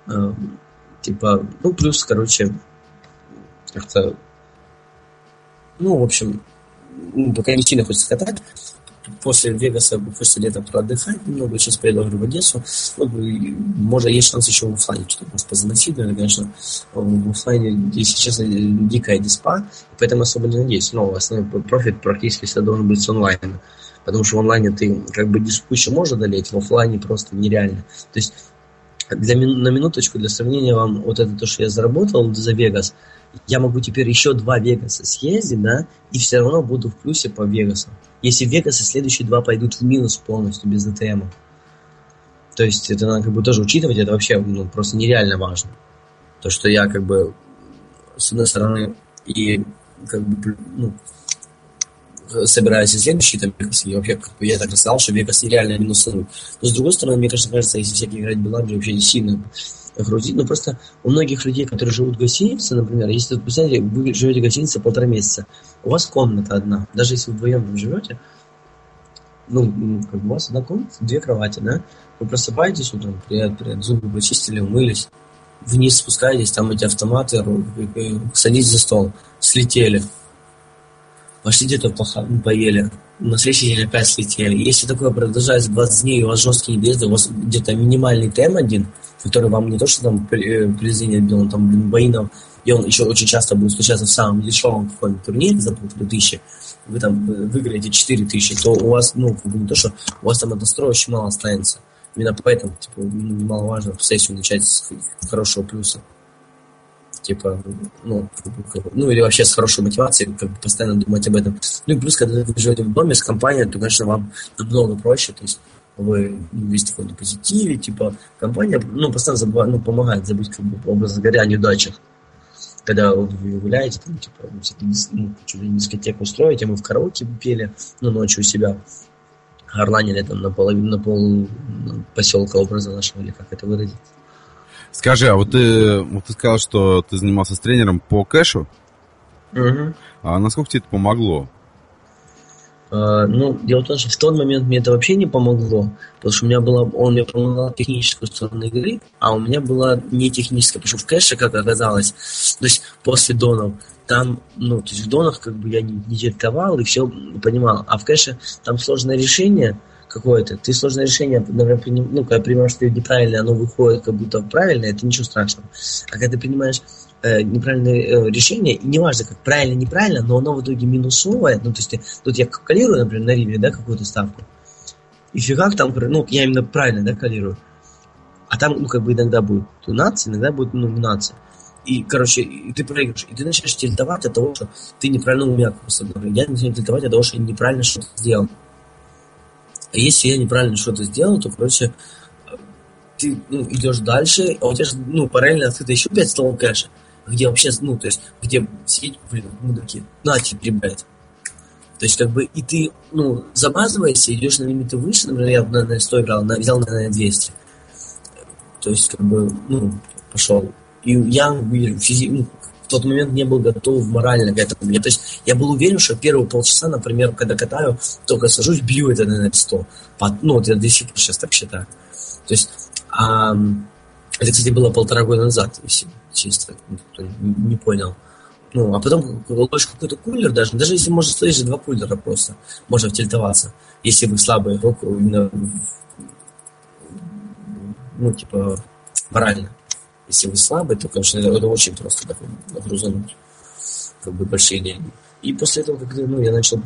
плюс, короче, как-то Ну, в общем, пока не сильно хочется катать. После Вегаса хочется где-то отдыхать немного. Сейчас поеду в Одессу. Вот, может, есть шанс еще в оффлайне что-то позаносить. Но, конечно, в оффлайне, если честно, дикая диспа. Поэтому особо не надеюсь. Но основной профит практически всегда должен быть с онлайна. Потому что в онлайне ты как бы диспу еще можно одолеть, в оффлайне просто нереально. То есть, на минуточку, для сравнения вам, вот это то, что я заработал за Вегас, я могу теперь еще 2 Вегаса съездить, да, и все равно буду в плюсе по Вегасу. Если Вегасы следующие 2 пойдут в минус полностью, без АТМ. То есть это надо как бы тоже учитывать, это вообще просто нереально важно. То, что я как бы с одной стороны и как бы собираюсь и следующие там Вегасы, и вообще как бы, я так рассказал, что Вегас нереально минусует. Но с другой стороны, мне кажется, если всякие играть Беланджи, вообще не сильно грузить. Но просто у многих людей, которые живут в гостинице, например, если, представляете, вы живете в гостинице 1,5 месяца, у вас комната одна, даже если вы вдвоем там живете, как бы у вас одна комната, 2 кровати, да, вы просыпаетесь утром, привет, зубы почистили, умылись, вниз спускаетесь, там эти автоматы, садитесь за стол, слетели, пошли где-то поели, на следующий день опять слетели. Если такое продолжается 20 дней, и у вас жесткие недоезды, у вас где-то минимальный темп один, который вам не то, что там призы не отбил, он там, боинов, и он еще очень часто будет случаться в самом дешевом каком-нибудь турнире за 1500, вы там выиграете 4000, то у вас, как бы не то, что у вас там от настроя очень мало останется. Именно поэтому, немаловажно в сессию начать с хорошего плюса. Или вообще с хорошей мотивацией, как бы постоянно думать об этом. Ну и плюс, когда вы живете в доме с компанией, то, конечно, вам намного проще, то есть вы весь такой на позитиве, компания, постоянно помогает забыть, как бы, образно говоря, о неудачах. Когда вы гуляете, всякие дискотеку устроите, мы в караоке пели, ночью у себя горланили там на пол поселка образа нашего, или как это выразить. Скажи, а вот ты сказал, что ты занимался с тренером по кэшу? Угу. А насколько тебе это помогло? Дело в том, что в тот момент мне это вообще не помогло, потому что он мне помогал техническую сторону игры, а у меня была не техническая, потому что в кэше, как оказалось, то есть после донов, там, то есть в донах как бы я не диктовал и все понимал, а в кэше там сложное решение какое-то, ты сложное решение, например, когда принимаешь, что неправильно, оно выходит как будто правильно, это ничего страшного, а когда ты принимаешь неправильное решение, и неважно, как правильно-неправильно, но оно в итоге минусовое, то есть тут я калирую, например, на риве, да, какую-то ставку, и фигак там, я именно правильно, да, калирую, а там, как бы иногда будет нация, иногда будет, нация, и, и ты проигрываешь, и ты начинаешь тильтовать от того, что ты неправильно умел, я начинаю тильтовать от того, что я неправильно что-то сделал, а если я неправильно что-то сделал, то, ты идешь дальше, а у тебя же, параллельно открыто еще 5 столов кэша, где вообще, то есть, где сидеть, мудаки, ребят. То есть, как бы, и ты, замазываешься, идешь на лимиты выше, например, я на 100 играл, взял, наверное, 200. То есть, как бы, пошел. И я в тот момент не был готов морально к этому. То есть, я был уверен, что первые полчаса, например, когда катаю, только сажусь, бью это, наверное, 100. Я до сих пор сейчас так считаю. То есть, это, кстати, было 1,5 года назад, если чисто никто не понял. А потом ловишь какой-то кулер даже если можно стоишь 2 кулера просто, можно втильтоваться, если вы слабый игрок, именно, морально. Если вы слабый, то, конечно, это очень просто такой нагрузануть, как бы, большие деньги. И после этого, когда, я начал,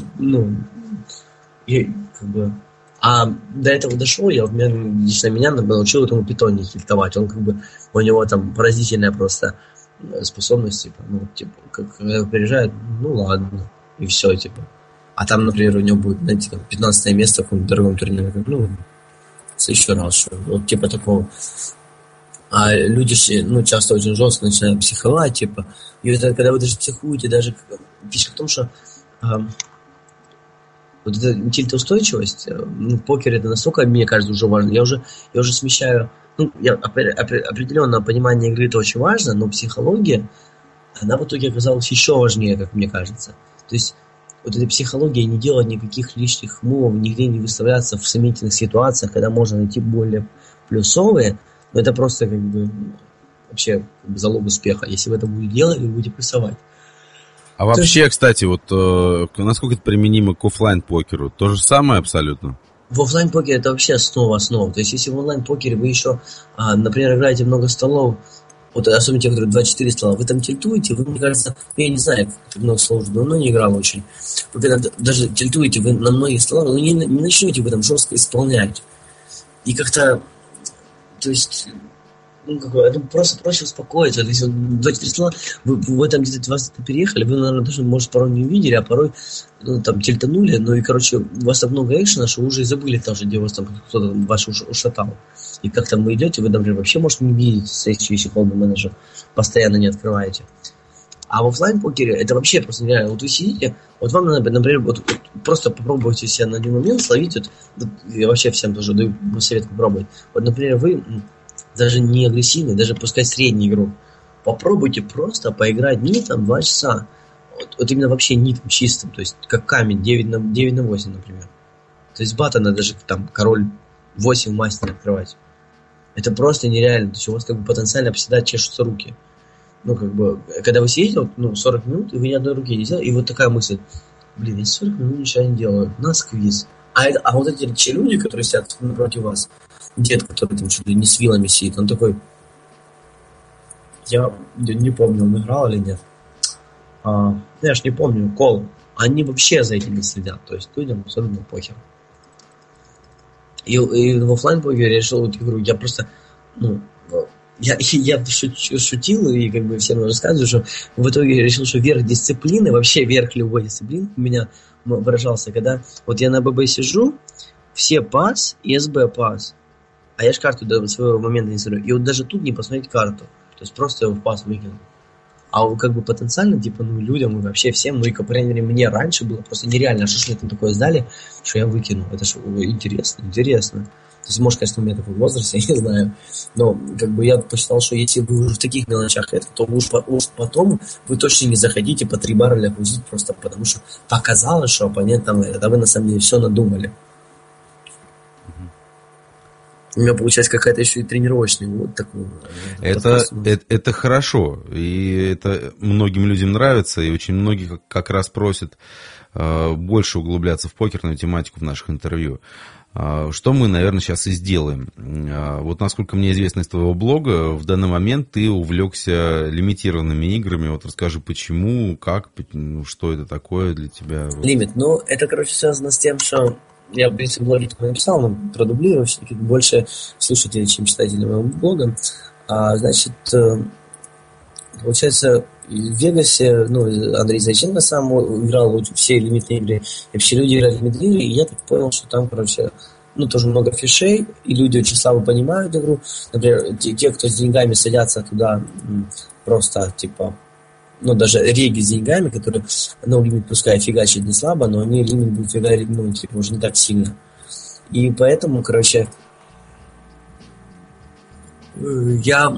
а до этого дошел, лично меня научил этому питоне хильтовать. Он как бы, у него там поразительная просто способность, как приезжает, ладно, и все, А там, например, у него будет, знаете, 15 место в каком-то дорогом турнире, еще раз, что такого. А люди, часто очень жестко начинают психовать, и это, когда вы даже психуете, даже фишка в том, что вот эта тильтоустойчивость, в покере это настолько, мне кажется, уже важно. Я уже смещаю, определенное понимание игры это очень важно, но психология, она в итоге оказалась еще важнее, как мне кажется. То есть вот эта психология, не делать никаких лишних мувов, нигде не выставляться в сомнительных ситуациях, когда можно найти более плюсовые, но это просто как бы вообще залог успеха. Если вы это будете делать, вы будете плюсовать. А вообще, кстати, вот насколько это применимо к офлайн-покеру? То же самое абсолютно? В офлайн-покере это вообще основа основ. То есть, если в онлайн-покере вы еще, например, играете много столов, вот особенно те, которые 2-4 стола, вы там тильтуете, вы, мне кажется, я не знаю, как много столов уже давно не играл очень. Вы когда даже тильтуете вы на многих столах, вы не начнете вы там жестко исполнять. И как-то, то есть, это просто проще успокоиться. То есть, 2-4 стола, вы там где-то вас переехали, вы, наверное, даже, может, порой не увидели, а порой там тильтанули, ну и, короче, у вас так много экшена, что вы уже и забыли тоже, где вас там кто-то ваш ушатал. И как там вы идете, вы, например, вообще, может, не видите сессию, если холдинг менеджер постоянно не открываете. А в офлайн-покере это вообще просто нереально. Вот вы сидите, вот вам надо, например, вот просто попробуйте себя на один момент словить, вот, я вообще всем тоже даю совет попробовать. Вот, например, вы даже не агрессивный, даже пускай средний игрок, попробуйте просто поиграть не там 2 часа, вот именно вообще не там чистым, то есть как камень 9 на 8, например. То есть баттона даже там король 8 мастер открывать. Это просто нереально. То есть у вас как бы потенциально всегда чешутся руки. Ну, как бы, когда вы сидите, вот, 40 минут, и вы ни одной руки не делаете, и вот такая мысль, блин, я 40 минут ничего не делаю, на сквиз. А вот эти люди, которые сидят напротив вас, дед, который там чуть ли не с вилами сидит, он такой, я не помню, он играл или нет. Я ж не помню, кол. Они вообще за этим не следят, то есть людям абсолютно похер. И в офлайн-покере я решил эту игру, я просто, я шутил и как бы всем рассказываю, что в итоге я решил, что верх дисциплины, вообще верх любой дисциплины у меня выражался, когда вот я на ББ сижу, все пас и СБ пас, а я же карту до своего момента не смотрю, и вот даже тут не посмотреть карту, то есть просто его в пас выкинул. А как бы потенциально, типа, людям и вообще всем, и, по крайней мере, мне раньше было просто нереально, что ж мне там такое сдали, что я выкину. Это же интересно. То есть, может, конечно, у меня такой возраст, я не знаю, но, как бы, я посчитал, что если вы уже в таких мелочах, то уж потом вы точно не заходите по 3 барреля грузить, просто потому что показалось, что оппонент там, а вы, на самом деле, все надумали. У меня получается какая-то еще и тренировочный вот такой. Это хорошо, и это многим людям нравится, и очень многие как раз просят больше углубляться в покерную тематику в наших интервью. Что мы, наверное, сейчас и сделаем. Вот насколько мне известно из твоего блога, в данный момент ты увлекся лимитированными играми. Вот расскажи, почему, как, что это такое для тебя. Лимит, это, короче, связано с тем, что я, в принципе, в блоге написал, но продублирую, все-таки больше слушателей, чем читателей моего блога. Значит, получается, в Вегасе, Андрей Зайченко сам играл все лимитные игры. И вообще люди играли в лимитные игры, и я так понял, что там, короче, тоже много фишей, и люди очень слабо понимают игру. Например, те, кто с деньгами садятся туда просто, типа, даже реги с деньгами, которые, лимит пускай фигачит не слабо, но они лимит будут фигачить, уже не так сильно. И поэтому, короче, я,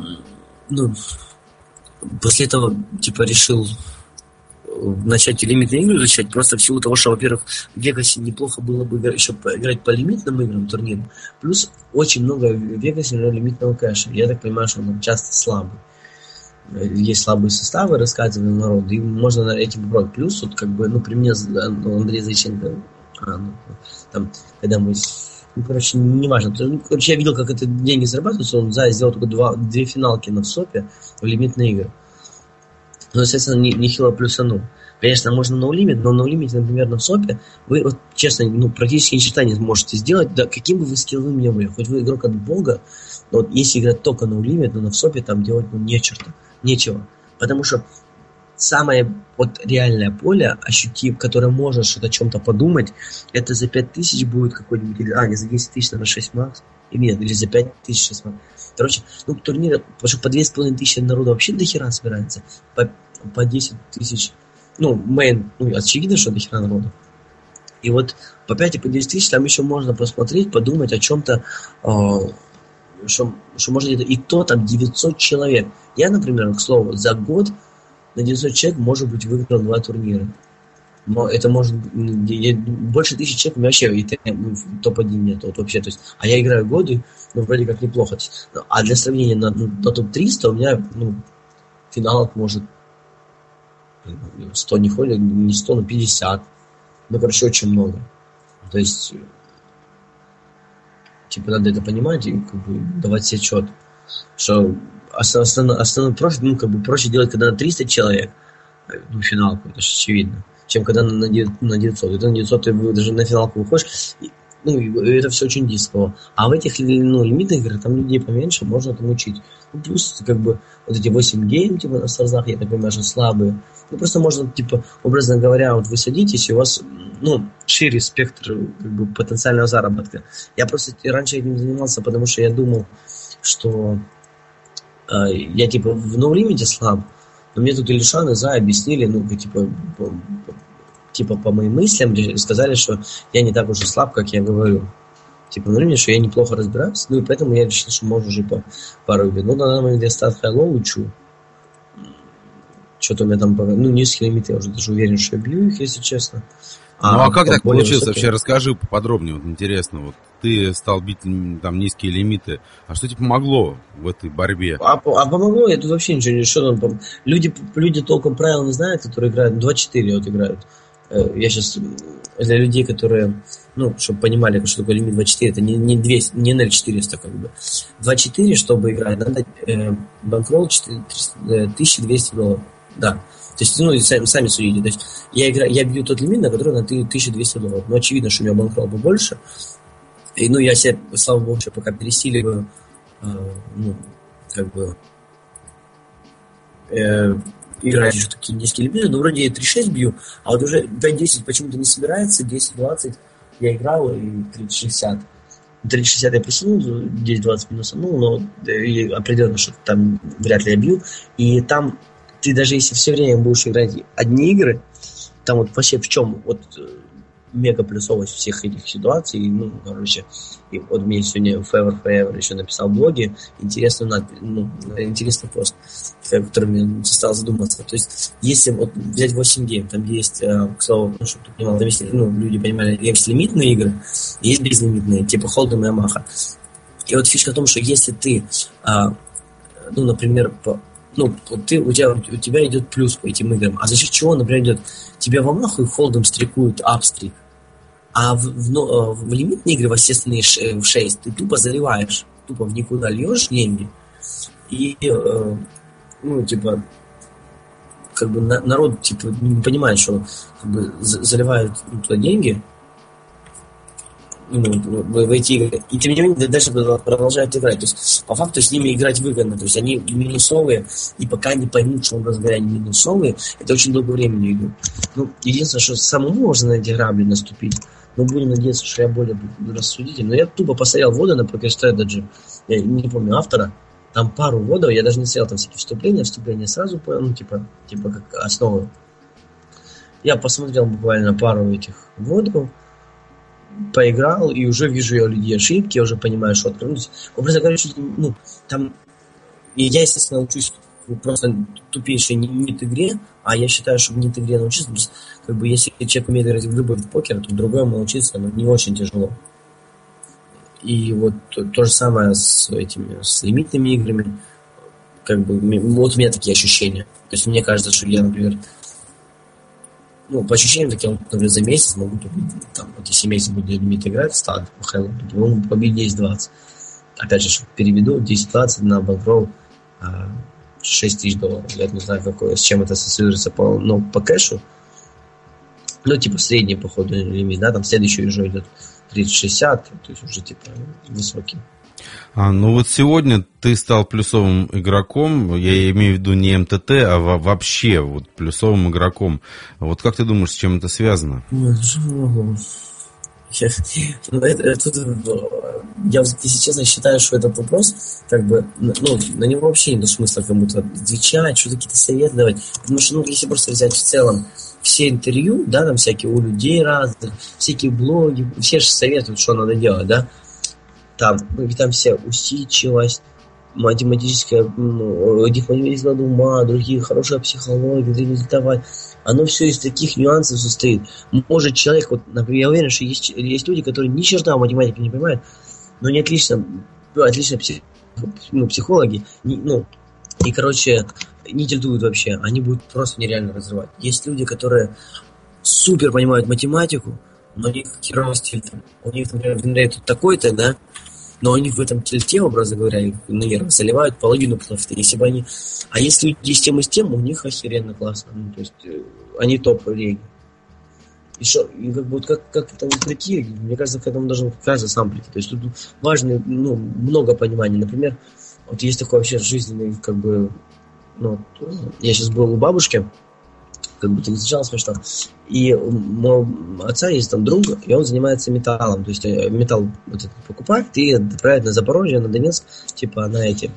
после этого, типа, решил начать лимитные игры изучать, просто в силу того, что, во-первых, в Вегасе неплохо было бы еще поиграть по лимитным играм, турнирам, плюс очень много в Вегасе лимитного кэша. Я так понимаю, что он там часто слабый. Есть слабые составы, рассказывали народ, и можно этим попробовать. Плюс, вот как бы, при мне Андрей Зайченко, там, когда мы, не важно. Я видел, как это деньги зарабатываются, он сделал только 2 финалки на ВСОПе в лимитные игры. Но, естественно, нехило плюсанул. Конечно, можно ноулимит, но ноулимите, например, на ВСОПе, вы, вот, честно, практически ни черта не можете сделать, да, каким бы вы скилловым не были. Хоть вы игрок от бога, но вот если играть только ноулимит, но на ВСОПе там делать, нечего. Потому что самое реальное поле, которое можно что-то о чем-то подумать, это за 5000 будет какой-нибудь, не за 10 тысяч, наверное, 6 макс, или за 5000 6 макс. Короче, турниры, потому что по 2500 народу вообще дохера собирается, по 10 тысяч, мейн, очевидно, что дохера народу. И вот по 5 и по 10 тысяч там еще можно посмотреть, подумать о чем-то, что можно где-то, и то там 900 человек. Я, например, к слову, за год на 900 человек, может быть, выиграл 2 турнира. Но это может быть больше 1000 человек, у меня вообще топ-1 нет. Вот вообще, то есть, а я играю годы, вроде как неплохо. А для сравнения на топ-300 у меня финал может 100 не ходит, не 100, но 50. Ну, короче, очень много. То есть, типа, надо это понимать и как бы давать себе отчет, что основной профит, ну, как бы проще делать, когда на 300 человек, ну, финалку, это же очевидно, чем когда на 900. Это на 900 ты даже на финалку выходишь, ну, это все очень дисково. А в этих, ну, лимитных играх там людей поменьше, можно там учить. Ну, плюс, как бы, вот эти 8 гейм, типа, на старзах, я так понимаю, что слабые. Ну, просто можно, типа, образно говоря, вот вы садитесь, и у вас, ну, шире спектр, как бы, потенциального заработка. Я просто раньше этим занимался, потому что я думал, что я, типа, в ноу-лимите слаб, но мне тут Илишан и Зай объяснили, ну, типа, по моим мыслям, сказали, что я не так уж и слаб, как я говорю. Типа, ну, что я неплохо разбираюсь, ну, и поэтому я решил, что можно уже по рыбе. Ну, на данный момент я стат хайлоу учу. Что-то у меня там, ну, низкие лимиты, я уже даже уверен, что я бью их, если честно. Ну, а как так получилось? Высокие. Вообще расскажи поподробнее, вот интересно. Вот ты стал бить там низкие лимиты. А что тебе помогло в этой борьбе? А помогло? Я тут вообще ничего не решил. Люди толком правил не знают, которые играют. 2-4 вот играют. Я сейчас для людей, которые, ну, чтобы понимали, что такое лимит 2-4, это не 200, не 0-400 как бы. 2-4, чтобы играть, надо банкролл $1200. Да. То есть, ну, сами судите. То есть, я бью тот лимит, на который на $1200. Ну, очевидно, что у меня банкролл побольше. И, ну, я себя, слава богу, еще пока пересиливаю, ну, как бы, играть еще такие низкие лимиты. Но вроде я 3.6 бью, а вот уже 5-10 почему-то не собирается, 10-20 я играл, и 30-60. 30-60 я присунул, 10-20 минусанул, но и определенно, что там вряд ли я бью. И там ты даже если все время будешь играть одни игры, там вот вообще в чем вот мега плюсовость всех этих ситуаций, ну, короче, и вот мне сегодня Forever еще написал в блоге интересный пост, который мне стал задуматься. То есть, если вот взять 8 гейм, там есть, к слову, ну, чтобы ты понимал, там есть, ну, люди понимали, есть лимитные игры, есть безлимитные, типа Холдем и Ямаха. И вот фишка в том, что если ты, ну, например, у тебя идет плюс по этим играм. А за счет чего, например, идет? Тебя в Амаху и Холдом стрикуют апстрик. А в лимитные игры, в естественные в 6, ты тупо заливаешь. Тупо в никуда льешь деньги. И, ну, типа, как бы народ, типа, не понимает, что как бы заливают туда деньги, в эти игры. И тем не менее дальше продолжают играть. То есть по факту с ними играть выгодно. То есть они минусовые, и пока не поймут, что, образно говоря, они минусовые, это очень долго времени идет. Ну, единственное, что самому можно на эти грабли наступить. Но будем надеяться, что я более рассудитель. Но я тупо посмотрел воды на PokerStrategy. Я не помню автора. Там пару вводов, я даже не смотрел там всякие вступления сразу, ну, типа как основу. Я посмотрел буквально пару этих вводов, поиграл, и уже вижу я у людей ошибки, я уже понимаю, что отправлюсь. Образно говоря, ну, там... И я, естественно, учусь просто тупейшей нит-игре, а я считаю, что в нит-игре научиться, просто, как бы, если человек умеет играть в любой покер, то другому научиться, ну, не очень тяжело. И вот то же самое с лимитными играми, как бы, вот у меня такие ощущения. То есть мне кажется, что я, например, ну, по ощущениям, так я, например, за месяц могу там, вот если месяц буду лимит играть, стат, могу побить 10-20. Опять же, переведу 10-20 на банкролл $6000. Я не знаю, с чем это ассоциируется по кэшу. Ну, типа, средний, походу, лимит, да, там следующий уже идет 30-60, то есть уже, типа, высокий. Ну вот сегодня ты стал плюсовым игроком, я имею в виду не МТТ, а вообще вот плюсовым игроком. Вот как ты думаешь, с чем это связано? Я, если честно, считаю, что этот вопрос, как бы, ну, на него вообще нет смысла кому-то отвечать, что-то какие-то советы давать. Потому что, ну, если просто взять в целом все интервью, да, там всякие у людей разных, всякие блоги, все же советуют, что надо делать, да. Там все усидчивость, математическая, дифференциальность ума, другие, хорошая психология, рисовать. Оно все из таких нюансов состоит. Может человек, вот, например, я уверен, что есть люди, которые ни черта в математике не понимают, но они отлично психологи. И, короче, не тильтуют вообще, они будут просто нереально разрывать. Есть люди, которые супер понимают математику, но у них херовый стиль там. У них, например, в инвентаре тут такой-то, да, но они в этом тильте, образно говоря, их на нервы заливают половину плафта. Если бы они... А если люди с тем, у них охеренно классно. Ну, то есть они топ лиги. И что, и как бы вот как к этому прийти, мне кажется, к этому должен каждый сам прийти. То есть тут важно, ну, много понимания. Например, вот есть такой вообще жизненный, как бы, ну, я сейчас был у бабушки, как бы ты не встречал смешно. И у моего отца есть там друг, и он занимается металлом. То есть металл вот этот покупает и отправляет на Запорожье, на Донецк, типа на эти.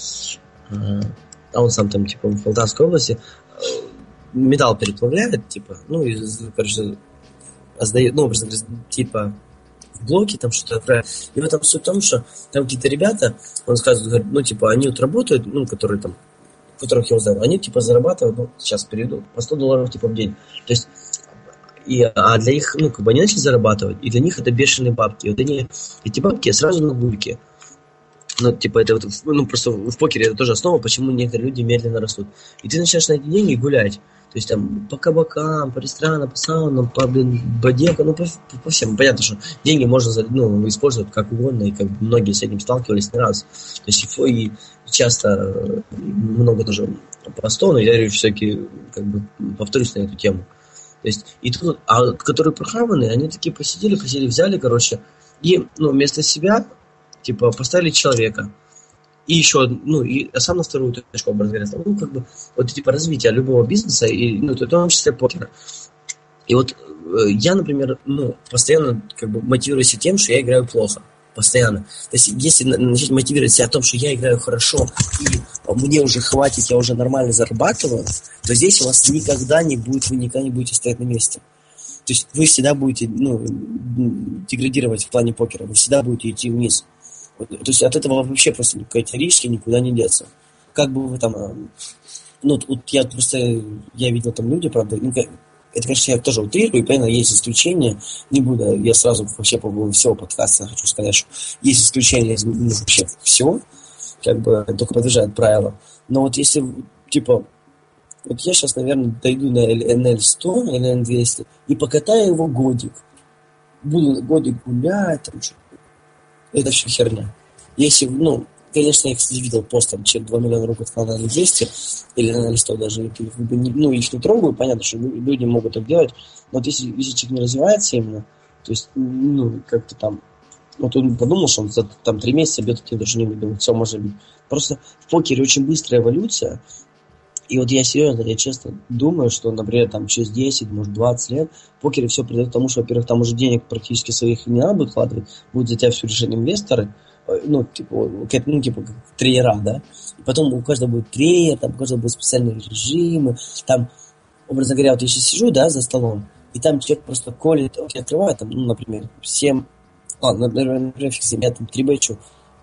А он сам там, типа, в Полтавской области металл переплавляет, типа, ну, и, короче, сдает, ну, типа, в блоке там что-то отправляет. И в этом суть в том, что там какие-то ребята, он сказывает, говорит, ну, типа, они вот работают, ну, которые там, которых я узнал, они, типа, зарабатывают, ну, сейчас перейду, по $100, типа, в день. То есть, а для них, ну, как бы они начали зарабатывать, и для них это бешеные бабки. И вот они, эти бабки сразу на гульке. Ну, типа, это вот, ну, просто в покере это тоже основа, почему некоторые люди медленно растут. И ты начинаешь на эти деньги гулять. То есть там по кабакам, по ресторанам, по саунам, по бодекам, ну по всем. Понятно, что деньги можно использовать как угодно, и как бы многие с этим сталкивались не раз. То есть и часто много тоже по 100, но я говорю, всякие, как бы, повторюсь на эту тему. То есть, и тут, а которые прохаванные, они такие посидели, взяли, короче, и, ну, вместо себя, типа, поставили человека. И еще, ну, и сам на вторую точку, образно говоря, ну, как бы, вот, типа, развитие любого бизнеса, и, ну, в том числе покера. И вот я, например, ну, постоянно, как бы, мотивируюсь тем, что я играю плохо. Постоянно. То есть, если начать мотивировать себя о том, что я играю хорошо, и мне уже хватит, я уже нормально зарабатываю, то здесь у вас никогда не будет, вы никогда не будете стоять на месте. То есть, вы всегда будете, ну, деградировать в плане покера, вы всегда будете идти вниз. То есть от этого вообще просто категорически никуда не деться. Как бы вы там... Ну, вот я просто... Я видел там люди, правда... Это, конечно, я тоже утрирую, и, понятно, есть исключения. Не буду... Я сразу вообще по поводу всего подкаста хочу сказать, что есть исключения из вообще всего. Как бы только подтверждают правила. Но вот если, типа... Вот я сейчас, наверное, дойду на NL100 или NL200 и покатаю его годик. Буду годик гулять, там что-то. Это все херня. Если, ну, конечно, я, кстати, видел пост, там, человек 2 миллиона рублей на 200 или на 100 даже, ну, их не трогаю, понятно, что люди могут так делать, но вот если человек не развивается именно, то есть, ну, как-то там, вот он подумал, что он за там 3 месяца бьет, я даже не думаю, все может быть. Просто в покере очень быстрая эволюция, и вот я серьезно, я честно думаю, что, например, там через 10, может 20 лет в покере все придет к тому, что, во-первых, там уже денег практически своих не надо будет вкладывать, будут за тебя все решать инвесторы, ну, типа, как тренера, да, и потом у каждого будет тренер, там у каждого будут специальные режимы, там, образно говоря, вот я сейчас сижу, да, за столом, и там человек просто колет, открывает, там, ну, например, 7, например, я там 3-бэчу,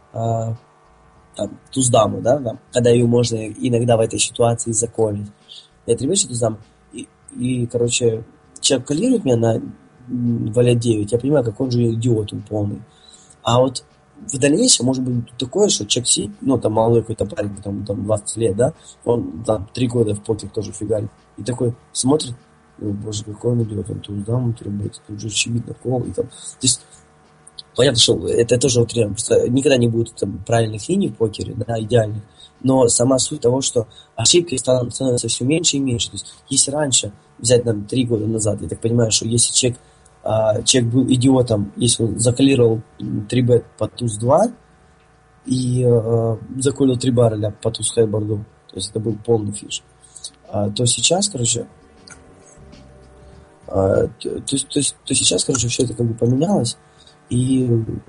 там, туз-даму, да, там, когда ее можно иногда в этой ситуации заколить. Я 3-бэчу туз-даму, и, короче, человек колирует меня на валя 9, я понимаю, как он же идиот, он полный. А вот в дальнейшем может быть такое, что человек сидит, ну, там, молодой какой-то парень, там 20 лет, да, он там 3 года в покер тоже фигарит, и такой смотрит, боже, какой он идиот, он туз-даму требует, тут же щемит на кол, и там, то есть, понятно, что это тоже вот просто никогда не будет там правильных линий в покере, да, идеальных. Но сама суть того, что ошибки становятся все меньше и меньше. То есть, если раньше, взять нам 3 года назад, я так понимаю, что если человек был идиотом, если он заколировал 3-бет по туз-2 и заколил 3 барреля по туз-хайборду, то есть это был полный фиш, то сейчас, короче, сейчас, короче, все это как бы поменялось. И,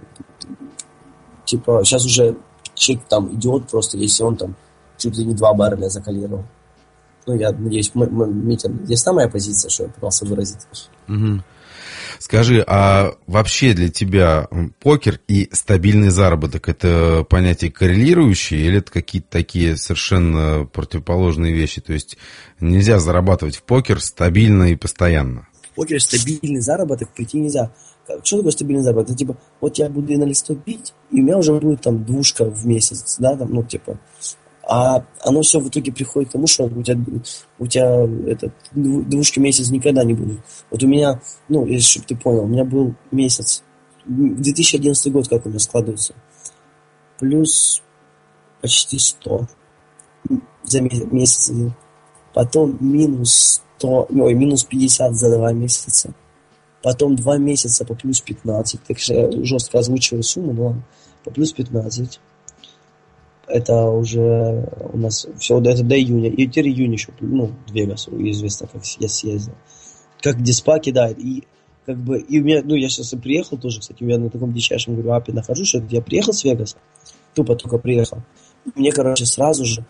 типа, сейчас уже человек там идиот просто, если он там чуть ли не 2 барреля заколировал. Ну, я надеюсь, Митя, ясна моя позиция, что я пытался выразить. Угу. Скажи, а вообще для тебя покер и стабильный заработок — это понятия коррелирующие или это какие-то такие совершенно противоположные вещи? То есть нельзя зарабатывать в покер стабильно и постоянно? В покере стабильный заработок прийти нельзя. Что такое стабильный заработок? Это типа, вот я буду на листу бить, и у меня уже будет там 2 в месяц, да, там, ну, типа, А оно все в итоге приходит к тому, что у тебя двушки месяц никогда не будет. Вот у меня, ну, если чтобы ты понял, у меня был месяц, 2011 год, как у меня складывается, плюс почти 100 за месяц один. Потом минус 50 за 2 месяца. Потом 2 месяца по плюс 15. Так что я жестко озвучиваю сумму, но по плюс 15. Это уже у нас все, это до июня. И теперь июнь еще, ну, в Вегас, известно, как я съездил. Как диспа кидает. И как бы, и у меня, ну, я сейчас и приехал тоже, кстати, у меня на таком дичайшем, говорю, апе нахожусь, что я приехал с Вегаса, тупо только приехал. Мне, короче, сразу же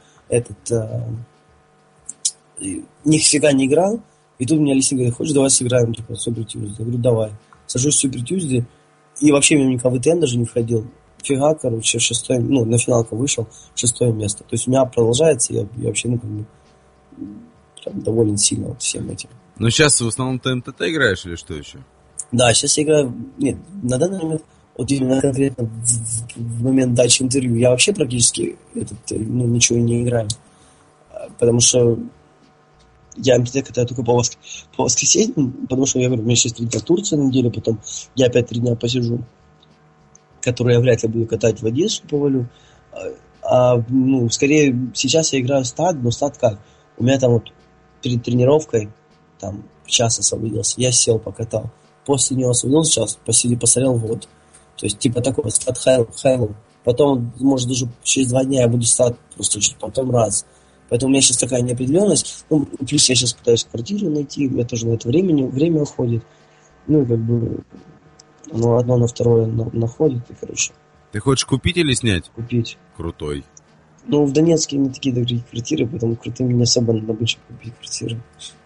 нифига не играл, и тут меня лесник говорит, хочешь, давай сыграем, типа, Super Tuesday. Я говорю, давай. Сажусь в Super Tuesday, и вообще мне никого в ВТН даже не входил. Фига, короче, на финалку вышел, 6 место. То есть у меня продолжается, я вообще, ну, как бы, прям доволен сильно вот всем этим. Ну, сейчас в основном ты МТТ играешь или что еще? Да, сейчас я играю, нет, на данный момент, вот именно конкретно в момент дачи интервью, я вообще практически ничего не играю. Потому что я МТТ катаю только по воскресеньям, потому что, я говорю, у меня сейчас 3 дня Турция на неделю, потом я опять 3 дня посижу, которые я вряд ли буду катать в Одессу, повалю. Ну, скорее, сейчас я играю стат, но стат как? У меня там вот перед тренировкой, там, час освободился, я сел, покатал. После него освободился час, посмотрел вот. То есть, типа такой стат хайлом. Потом, может, даже через 2 дня я буду стат просто чуть потом раз. Поэтому у меня сейчас такая неопределенность. Ну, плюс я сейчас пытаюсь квартиру найти, у меня тоже на это время уходит. Ну, и как бы, ну, одно на второе находит, и, короче. Ты хочешь купить или снять? Купить. Крутой. Ну, в Донецке не такие дорогие квартиры, поэтому крутым не особо надо больше купить квартиры.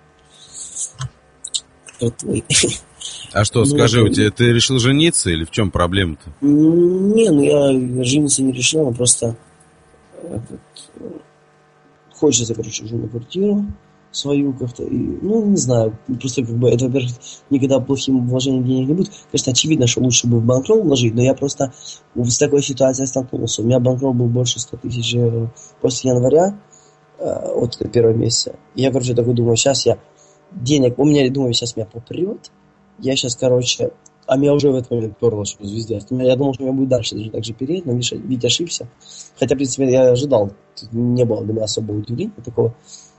Крутой. А что, скажи, у тебя ты решил жениться или в чем проблема-то? Не, ну я жениться не решил, но просто хочется, короче, уже на квартиру свою как-то. И, ну, не знаю, просто как бы это, во-первых, никогда плохим вложением денег не будет. Конечно, очевидно, что лучше бы в банкролл вложить, но я просто с такой ситуацией столкнулся. У меня банкролл был больше 100 тысяч после января, от первого месяца. И я, короче, такой думаю, сейчас я денег, у меня, думаю, сейчас меня попрет. Я сейчас, короче, а меня уже в этот момент перло, что звезде. Я думал, что меня будет дальше даже так же переть, но ведь ошибся. Хотя, в принципе, я ожидал, не было для меня особого удивления такого.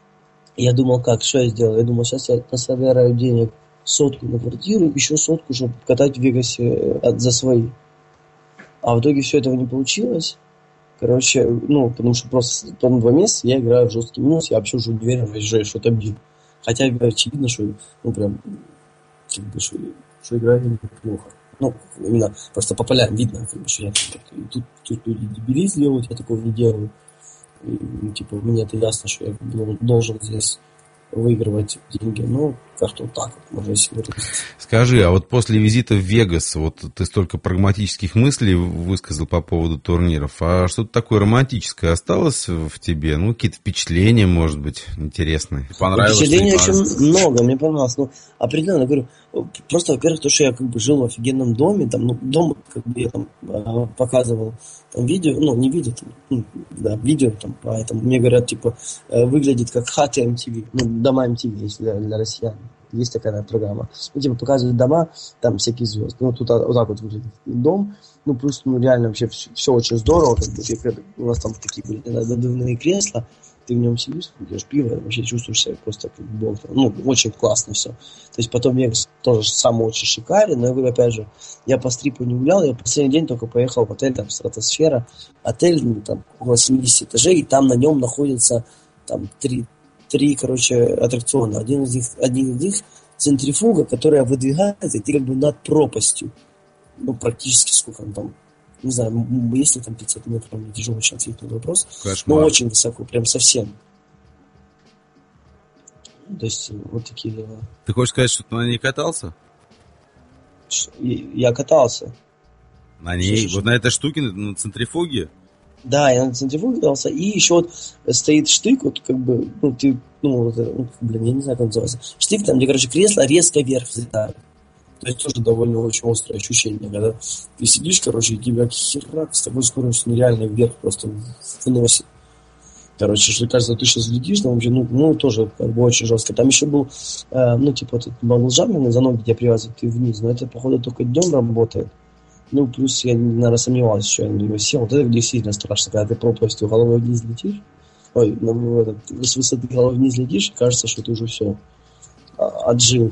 Я думал, что я сделал? Я думал, сейчас я насобираю денег 100 на квартиру, еще 100, чтобы катать в Вегасе за свои. А в итоге все этого не получилось. Короче, ну, потому что просто потом 2 месяца я играю в жесткий минус, я вообще уже не верю, что я что-то бил. Хотя очевидно, что, ну, прям, как бы, что играю неплохо. Ну, именно просто по полям видно, как бы, что я тут люди дебилиз делают, я такого не делаю. И, типа, мне это ясно, что я должен здесь выигрывать деньги. Ну, как-то вот так вот, можно себе говорить. Скажи, а вот после визита в Вегас, вот ты столько прагматических мыслей высказал по поводу турниров, а что-то такое романтическое осталось в тебе? Ну, какие-то впечатления, может быть, интересные? Понравилось? Впечатлений очень много, мне понравилось. Ну, определенно, говорю, просто, во-первых, то, что я как бы жил в офигенном доме, там, ну, дом, как бы я там показывал там видео, ну, не видео, там, да, видео там, поэтому мне говорят, типа, выглядит как хаты MTV, ну, дома MTV есть для россиян. Есть такая программа. Ну, типа, показывают дома, там всякие звезды. Ну, тут вот так вот выглядит дом. Ну, плюс, ну, реально вообще все очень здорово. Как бы, у нас там такие были надувные кресла. Ты в нем сидишь, пьешь пиво, вообще чувствуешь себя просто как бог. Ну, очень классно все. То есть потом Вегас тоже сам очень шикарен. Но я говорю, опять же, я по стрипу не гулял. Я последний день только поехал в отель, там, Стратосфера. Отель, ну, там, около 70 этажей. И там на нем находится там 3, короче, аттракциона. Один из них центрифуга, которая выдвигается, и ты как бы над пропастью. Ну, практически сколько там, не знаю, есть ли там 500 метров, мне тяжело очень ответить на вопрос. Кошмар. Но очень высоко, прям совсем. То есть, вот такие дела. Ты хочешь сказать, что ты на ней катался? Я катался. На ней? Вот на этой штуке, на центрифуге? Да, я на центрифуге катался, и еще вот стоит штык, вот как бы, ну, ты, ну, блин, я не знаю, как называется. Штык там, где, короче, кресло резко вверх взлетает. То есть тоже довольно очень острое ощущение, когда ты сидишь, короче, и тебя херак с такой скоростью нереально вверх просто выносит. Короче, что кажется, ты сейчас летишь, там вообще, ну, тоже как бы очень жестко. Там еще был, ну, типа, этот банглджампинг, за ноги тебя привязывают, ты вниз, но это, походу, только днем работает. Ну, плюс я, наверное, сомневался, что я на него сел. Вот это действительно страшно, когда ты пропастью головой вниз летишь. Ой, с высоты головы вниз летишь, и кажется, что ты уже все отжил.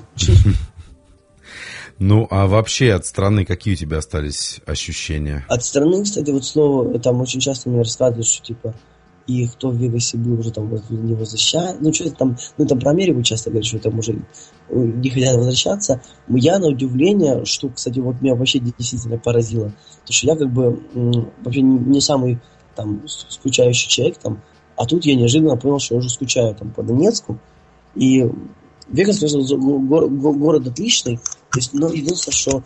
Ну, а вообще от страны какие у тебя остались ощущения? От страны, кстати, вот слово, там очень часто мне рассказывают, что, типа, и кто в Вегасе был, уже там не возвращает. Ну, что-то там, ну, там про Америку часто говорят, что там уже не хотят возвращаться. Я, на удивление, что, кстати, вот меня вообще действительно поразило, потому что я как бы вообще не самый там скучающий человек, там, а тут я неожиданно понял, что я уже скучаю там по Донецку. И Вегас, конечно, город отличный, то есть, но единственное, что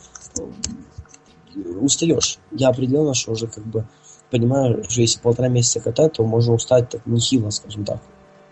устаешь. Я определенно, что уже как бы понимаю, что если 1,5 месяца катать, то можно устать так нехило, скажем так.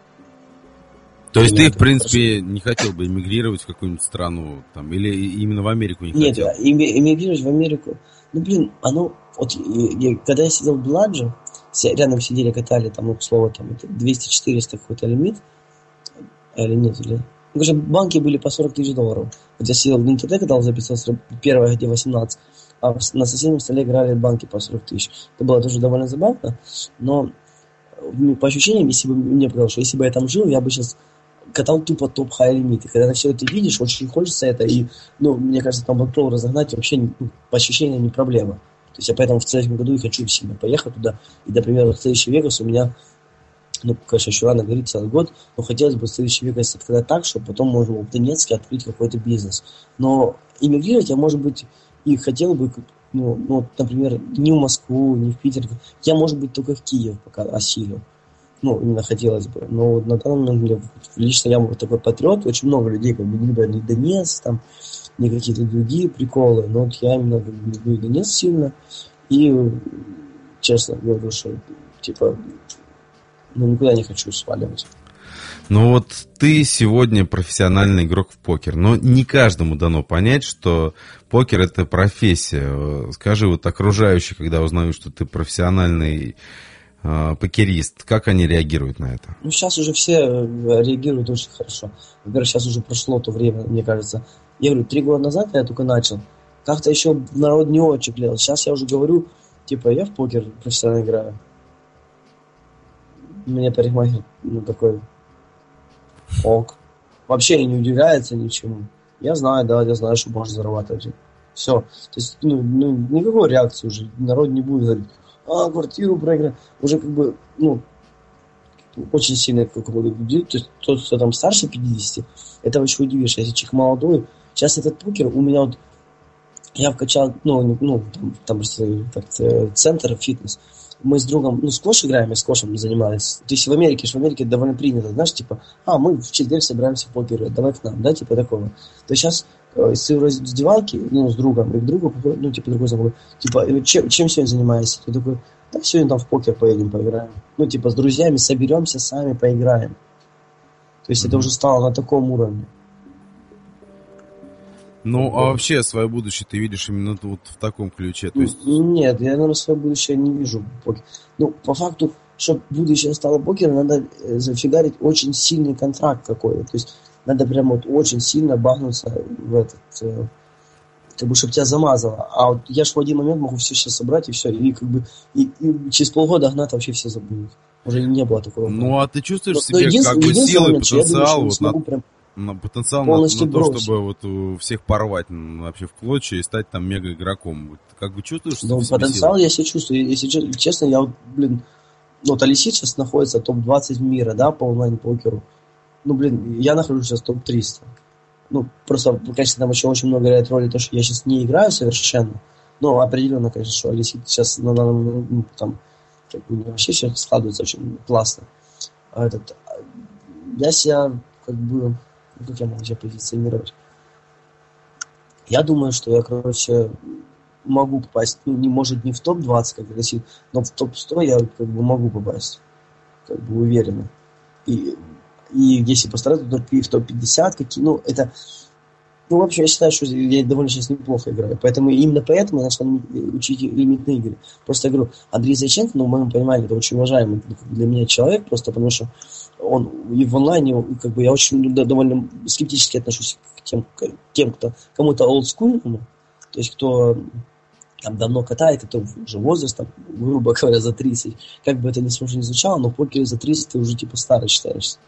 То есть ты, в принципе, не хотел бы эмигрировать в какую-нибудь страну, там, или именно в Америку не хотел? Нет, эмигрировать в Америку, ну, блин, оно, вот, когда я сидел в Бладже, рядом сидели, катали, там, ну, к слову, там, 200-400 какой-то лимит, или нет, или... Ну, конечно, банки были по $40 000. Вот я сидел в НТТ, катал за 500, первая, где 18, а на соседнем столе играли банки по 40 000. Это было тоже довольно забавно, но по ощущениям, если бы мне показалось, что если бы я там жил, я бы сейчас катал тупо топ-хай лимит. И когда ты все это видишь, очень хочется это, и, ну, мне кажется, там банкролл разогнать вообще, ну, по ощущениям не проблема. То есть я поэтому в следующем году и хочу сильно поехать туда. И, например, в следующий Вегас у меня, ну, конечно, еще рано говорить целый год, но хотелось бы в следующий Вегас открыть так, чтобы потом можно было в Донецке открыть какой-то бизнес. Но эмигрировать я, может быть, и хотел бы, ну, например, не в Москву, не в Питер. Я, может быть, только в Киев пока осилю. Ну, именно хотелось бы. Но вот на данный момент лично я такой патриот. Очень много людей как бы не любят ни Донецк, там, ни какие-то другие приколы. Но вот я именно как бы люблю Донецк сильно. И, честно говорю, что, типа, ну, никуда не хочу сваливать. Ну вот ты сегодня профессиональный игрок в покер, но не каждому дано понять, что покер — это профессия. Скажи, вот окружающие, когда узнают, что ты профессиональный покерист, как они реагируют на это? Ну, сейчас уже все реагируют очень хорошо. Во-первых, сейчас уже прошло то время, мне кажется. Я говорю, 3 года назад я только начал. Как-то еще народ не очень клеил. Сейчас я уже говорю, типа, я в покер профессионально играю. Мне парикмахер, ну, такой... Ок. Вообще не удивляется ничему. Я знаю, да, я знаю, что можно зарабатывать. Все. То есть, ну, никакой реакции уже. Народ не будет говорить, квартиру проиграть. Уже как бы, ну, очень сильно какого-то людей. То есть тот, кто там старше 50, этого еще удивишь. Если человек молодой. Сейчас этот покер у меня вот, я вкачал, там как-то центр фитнес. Мы с другом, с Кош играем, и с Кошем занимались. То есть в Америке довольно принято, знаешь, типа, мы в четверг собираемся в покер, давай к нам, да, типа такого. То есть сейчас с раздевалки, с другом, и к другу, типа другой знакомый, типа, чем сегодня занимаешься? Ты такой, да, сегодня там в покер поедем, поиграем. Типа с друзьями соберемся, сами поиграем. То есть это уже стало на таком уровне. Ну, а вообще свое будущее ты видишь именно вот в таком ключе? То есть... Нет, я, наверное, свое будущее не вижу в покере. По факту, чтобы будущее стало покером, надо зафигарить очень сильный контракт какой-то. То есть надо прям вот очень сильно бахнуться в этот, как бы, чтобы тебя замазало. А вот я ж в один момент могу все сейчас собрать, и все, и как бы и через полгода гнать вообще все забудут. Уже не было такого. Ну, а ты чувствуешь себе как бы силы, потенциал, потенциал на то, чтобы вот всех порвать вообще в клочья и стать там мега игроком. Вот, как бы чувствуешь себе потенциал силы? Я себя чувствую. Если честно, я вот, Алисит сейчас находится топ-20 мира, да, по онлайн-покеру. Я нахожусь сейчас топ-300. Просто, конечно, там еще очень много играет роли то, что я сейчас не играю совершенно. Но определенно, конечно, что Алисит сейчас на данном, там, как бы, вообще все складывается очень классно. Я себя, как бы, как я могу себя позиционировать? Я думаю, что я, могу попасть, может не в топ-20, как Алисит, но в топ-100 я, как бы, могу попасть. Как бы уверенно. И если постараться, то в топ-50, это Ну, в общем, я считаю, что я довольно сейчас неплохо играю. Именно поэтому я начал учить лимитные игры. Просто я говорю, Андрей Зайченко, ну, в моем понимании, это очень уважаемый для меня человек, просто потому что он и в онлайне, как бы я очень довольно скептически отношусь к тем, кому-то олдскульному, то есть кто там давно катает, это уже возраст, там, грубо говоря, за 30. Как бы это ни смешно не звучало, но в покере за 30 ты уже типа старый считаешься.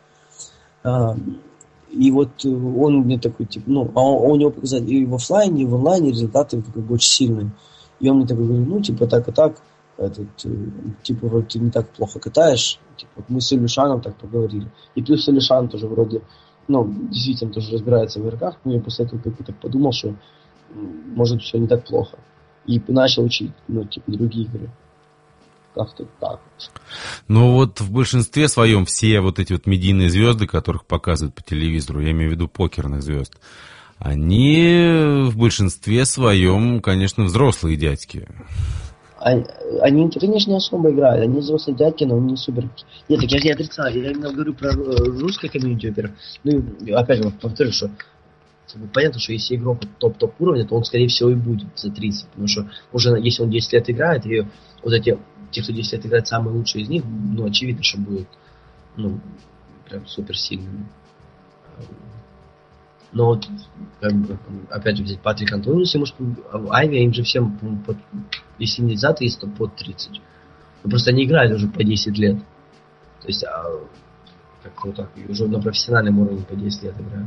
И вот он мне такой, типа, ну, а у него показать и в офлайне, и в онлайне результаты как бы очень сильные. И он мне такой говорит, ну, типа, так и так, типа, вроде ты не так плохо катаешь. Типа, вот мы с Илюшаном так поговорили. И плюс Илюшан тоже вроде, ну, действительно тоже разбирается в играх. Но я после этого как-то так подумал, что может все не так плохо. И начал учить, ну, типа, другие игры. Как-то так. Ну вот в большинстве своем все вот эти вот медийные звезды, которых показывают по телевизору, я имею в виду покерных звезд, они в большинстве своем, конечно, взрослые дядьки. Они, конечно, не особо играют. Они взрослые дядьки, но они не супер. Нет, так я не отрицаю. Я именно говорю про русское комьюнити, во-первых. Ну, и опять же, повторю, что понятно, что если игрок топ-топ уровня, то он, скорее всего, и будет за 30. Потому что уже, если он 10 лет играет, и вот эти, те, кто 10 лет играет, самые лучшие из них, ну, очевидно, что будут, ну, прям супер сильными. Но вот, как бы, опять же, взять Патрик Антониус, может, Айви, им же всем, если не за 30, то под 30. Но просто они играют уже по 10 лет. То есть, как вот так, уже на профессиональном уровне по 10 лет играют.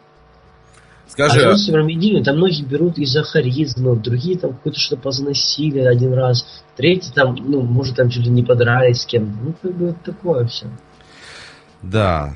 Скажи, а супермедийные, там многие берут из-за харизмы, другие там какое-то что-то позносили один раз, третий там, ну, может, там чуть ли не подрались с кем-то. Ну, как бы это такое все. Да,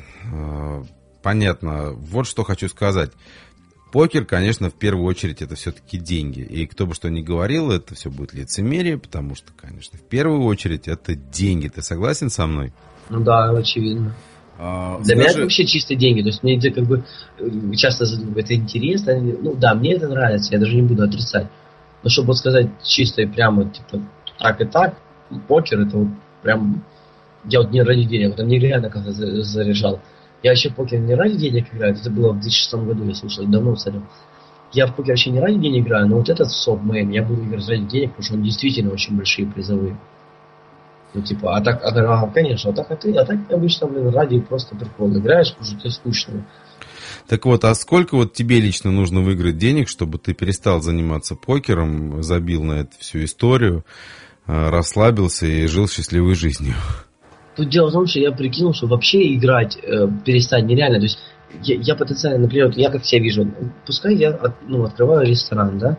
понятно. Вот что хочу сказать. Покер, конечно, в первую очередь это все-таки деньги. И кто бы что ни говорил, это все будет лицемерие, потому что, конечно, в первую очередь это деньги. Ты согласен со мной? Ну да, очевидно. Для меня это вообще чистые деньги. То есть мне это как бы часто это интересно. Ну да, мне это нравится, я даже не буду отрицать. Но чтобы вот сказать чисто и прямо, типа, так и так, покер это вот прям... Я вот не ради денег, там нереально как-то заряжал. Я вообще в покер не ради денег играю, это было в 2006 году, я слушал, давно смотрел. Я в покер вообще не ради денег играю, но вот этот соп-мейн, я буду играть ради денег, потому что он действительно очень большие призовые. Ну, типа, конечно, а так обычно, ради просто прикола играешь, потому что тебе скучно. Так вот, а сколько вот тебе лично нужно выиграть денег, чтобы ты перестал заниматься покером, забил на эту всю историю, расслабился и жил счастливой жизнью? Тут дело в том, что я прикинул, что вообще играть перестать нереально. То есть я потенциально, например, я как себя вижу, пускай я открываю ресторан, да,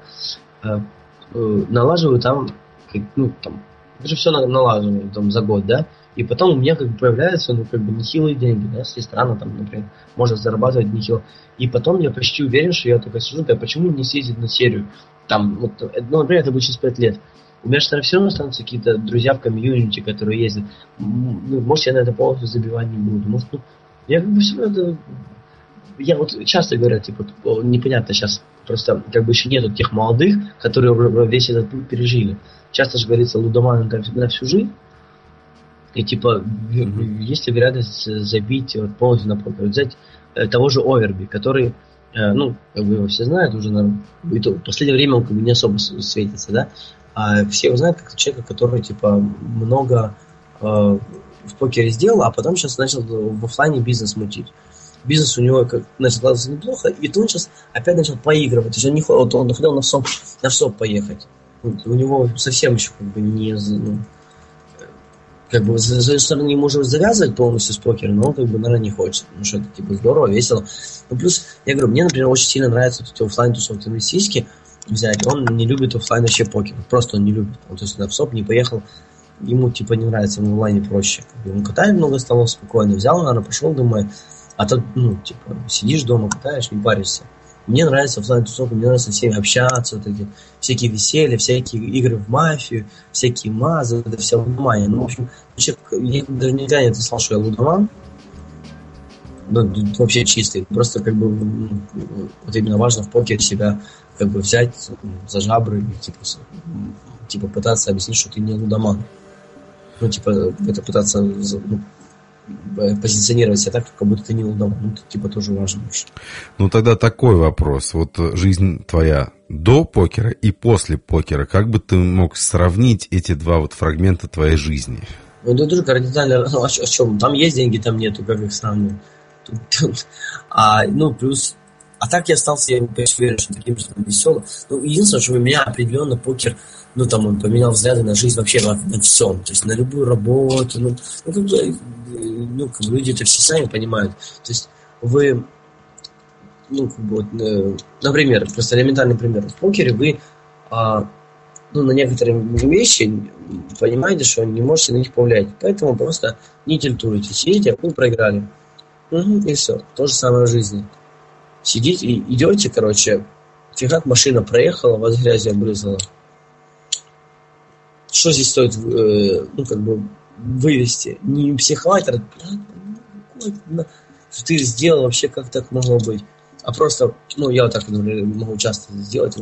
налаживаю там, там, уже все налаживаю там за год, да, и потом у меня как бы появляются, нехилые деньги, да, с ресторана там, например, можно зарабатывать нехило. И потом я почти уверен, что я только сижу, почему не съездить на серию? Там, например, это будет через 5 лет. У меня же все равно останутся какие-то друзья в комьюнити, которые ездят. Может, я на это полностью забивать не буду. Может, я как бы все равно... Я вот часто говорят, типа, непонятно сейчас, просто как бы еще нету тех молодых, которые весь этот путь пережили. Часто же говорится, лудоман на всю жизнь. И типа, есть ли вероятность забить полностью на покер? Взять того же Оверби, который, как бы его все знают уже, в последнее время он как бы не особо светится, да? А все его знают как человека, который, типа, много в покере сделал, а потом сейчас начал в офлайне бизнес мутить. Бизнес у него начал складываться неплохо, и то он сейчас опять начал поигрывать. То есть он хотел на ВСОП поехать. У него совсем еще как бы не... как бы с одной стороны не может завязывать полностью с покером, но он как бы, наверное, не хочет. Потому что это типа здорово, весело. Ну, плюс, я говорю, мне, например, очень сильно нравятся вот эти офлайн-тусовки российские взять. Он не любит офлайн вообще покер. Просто он не любит. Он, то есть на ВСОП не поехал. Ему типа не нравится, ему в онлайне проще. Он катает много столов спокойно. Взял, наверное, пошел домой. А то, типа, сидишь дома, катаешь, не паришься. Мне нравится офлайн-тусовка, мне нравится со всеми общаться, вот эти всякие веселья, всякие игры в мафию, всякие мазы, это вся лудомания. Ну, в общем, я даже никогда не слышал, что я лудоман. Ну, вообще чистый. Просто как бы вот именно важно в покере себя как бы взять за жабры и типа пытаться объяснить, что ты не лудоман. Ну, типа, это пытаться позиционировать себя так, как будто ты не удал. Ну, это типа тоже важно. Ну, тогда такой вопрос. Вот жизнь твоя до покера и после покера, как бы ты мог сравнить эти два вот фрагмента твоей жизни? Ну, это тоже кардинально. Ну, о чем? Там есть деньги, там нету, как их сравнивать. Ну, плюс... А так я остался, я уверен, что таким же веселым. Ну, единственное, что у меня определенно покер, ну, там, он поменял взгляды на жизнь вообще на всем. То есть на любую работу, как бы люди это все сами понимают. То есть вы, как бы, вот, например, просто элементарный пример. В покере вы, на некоторые вещи понимаете, что не можете на них повлиять. Поэтому просто не тильтуете. Сидите, вы проиграли. И все. То же самое в жизни. Сидите и идете, короче, фигак, машина проехала, вас грязью обрызгала. Что здесь стоит, вывести? Не психовать, что ты сделал вообще, как так могло быть. А просто, я вот так, например, могу часто сделать.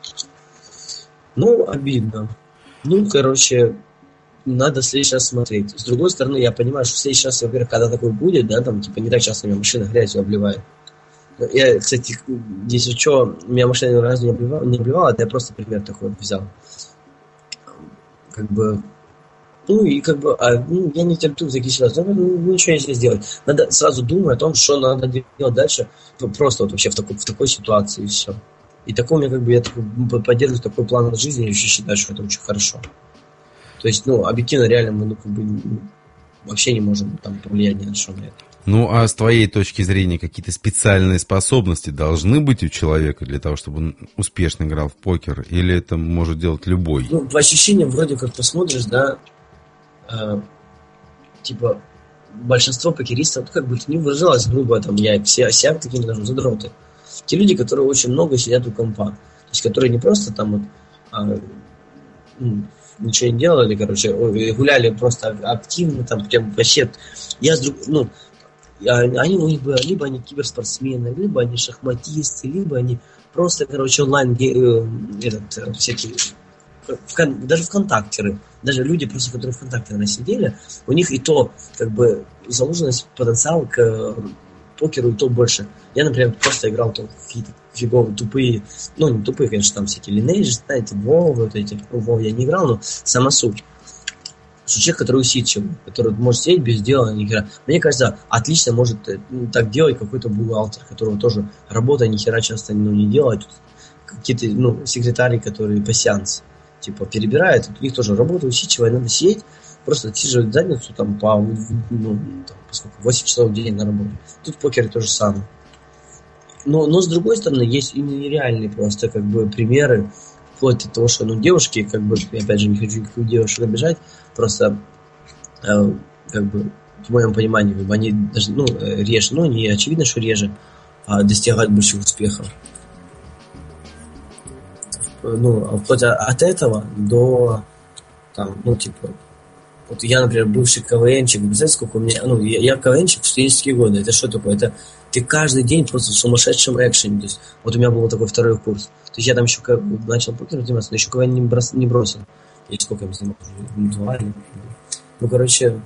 Обидно. Короче, надо в следующий раз смотреть. С другой стороны, я понимаю, что в следующий раз, во-первых, когда такое будет, да, там, типа, не так часто меня машина грязью обливает. Я, кстати, если что, меня машина ни разу не обливала, это я просто пример такой взял. Я не терплю такие ситуации, ничего нельзя сделать. Надо сразу думать о том, что надо делать дальше, просто вот вообще в такой ситуации, и все. И такой у меня, я поддерживаю такой план жизни, я еще считаю, что это очень хорошо. То есть, объективно, реально, мы, вообще не можем там повлиять ни на что на это. Ну, а с твоей точки зрения, какие-то специальные способности должны быть у человека для того, чтобы он успешно играл в покер? Или это может делать любой? По ощущениям, вроде как посмотришь, да, большинство покеристов, как бы это ни выражалось грубо, там, я себя такими даже задроты. Те люди, которые очень много сидят у компа. То есть, которые не просто там ничего не делали, короче, гуляли просто активно, там, прям вообще... Они у них были, либо они киберспортсмены, либо они шахматисты, либо они просто, короче, онлайн всякие, даже вконтактеры, даже люди, просто которые вконтакте сидели, у них и то, как бы, заложенность, потенциал к покеру и то больше. Я, например, просто играл какие-то фиговые, тупые, не тупые, конечно, там всякие Lineage, знаете, Вовы, вот эти, Вов я не играл, но сама суть. Что человек, который усидчивый, который может сидеть без дела, не играть. Мне кажется, отлично может так делать какой-то бухгалтер, которого тоже работа ни хера часто не делает. Какие-то, секретари, которые пассианс, типа, перебирают, у них тоже работа усидчивая, надо сидеть, просто отсиживать задницу там по 8 часов в день на работе. Тут в покере то же самое. Но с другой стороны, есть и нереальные просто, как бы, примеры, вплоть до того, что, девушки, как бы, опять же, не хочу никаких девушек обижать, просто, как бы, в моем понимании, как бы, они даже, реже, не очевидно, что реже, достигают больших успехов. Вплоть от этого до, там, вот я, например, бывший КВНчик, представляете, сколько у меня, я КВНчик в студенческие годы, это что такое? Это ты каждый день просто в сумасшедшем экшене, то есть, вот у меня был такой второй курс, то есть я там еще начал покером заниматься, но еще КВН не бросил. И сколько я занимался? 2 или... короче,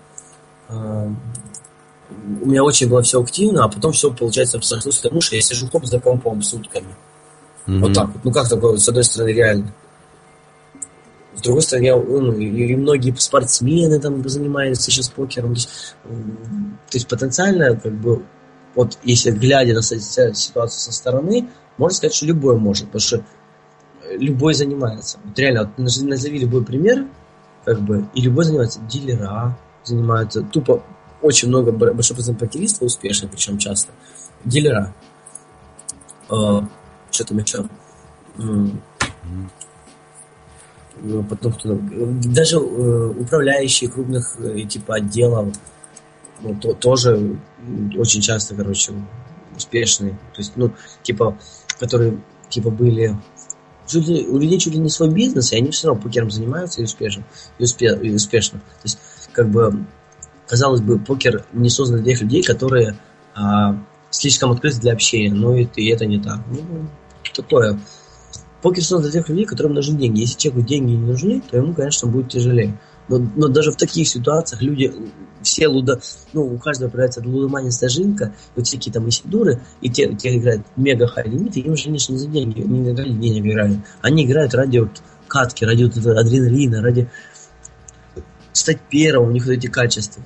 у меня очень было все активно, а потом все получается абсолютно, потому что я сижу за компом сутками. Mm-hmm. Вот так вот. Как такое, с одной стороны, реально. С другой стороны, и многие спортсмены там занимаются сейчас покером. То есть потенциально, как бы, вот если глядя на ситуацию со стороны, можно сказать, что любой может, потому что любой занимается. Вот реально, вот назови любой пример, как бы, и любой занимается. Дилера занимаются, тупо очень много, большой процент покеристов успешных, причем часто. Дилера. Что там еще? Потом кто даже управляющие крупных типа отделов тоже очень часто, короче, успешные. То есть, которые были у людей чуть ли не свой бизнес, и они все равно покером занимаются и успешно. То есть, как бы, казалось бы, покер не создан для тех людей, которые слишком открыты для общения, но и это не так. Такое. Покер создан для тех людей, которым нужны деньги. Если человеку деньги не нужны, то ему, конечно, будет тяжелее. Но даже в таких ситуациях люди, все у каждого проявляется лудоманистая жилка, вот всякие там Исидоры, и те играют мега хай лимиты, им же не за деньги, не ради денег играют. Они играют ради вот катки, ради вот этого адреналина, ради стать первым, у них вот эти качества.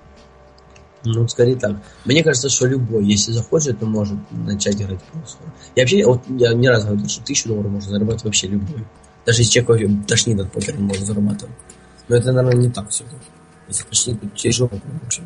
Ну, скорее так. Мне кажется, что любой, если захочет, то может начать играть просто. Я не раз говорил, что $1000 можно зарабатывать вообще любой. Даже если человек тошнит от покера, он может зарабатывать. Но это, наверное, не так все. Если тошнит, то тяжело вообще.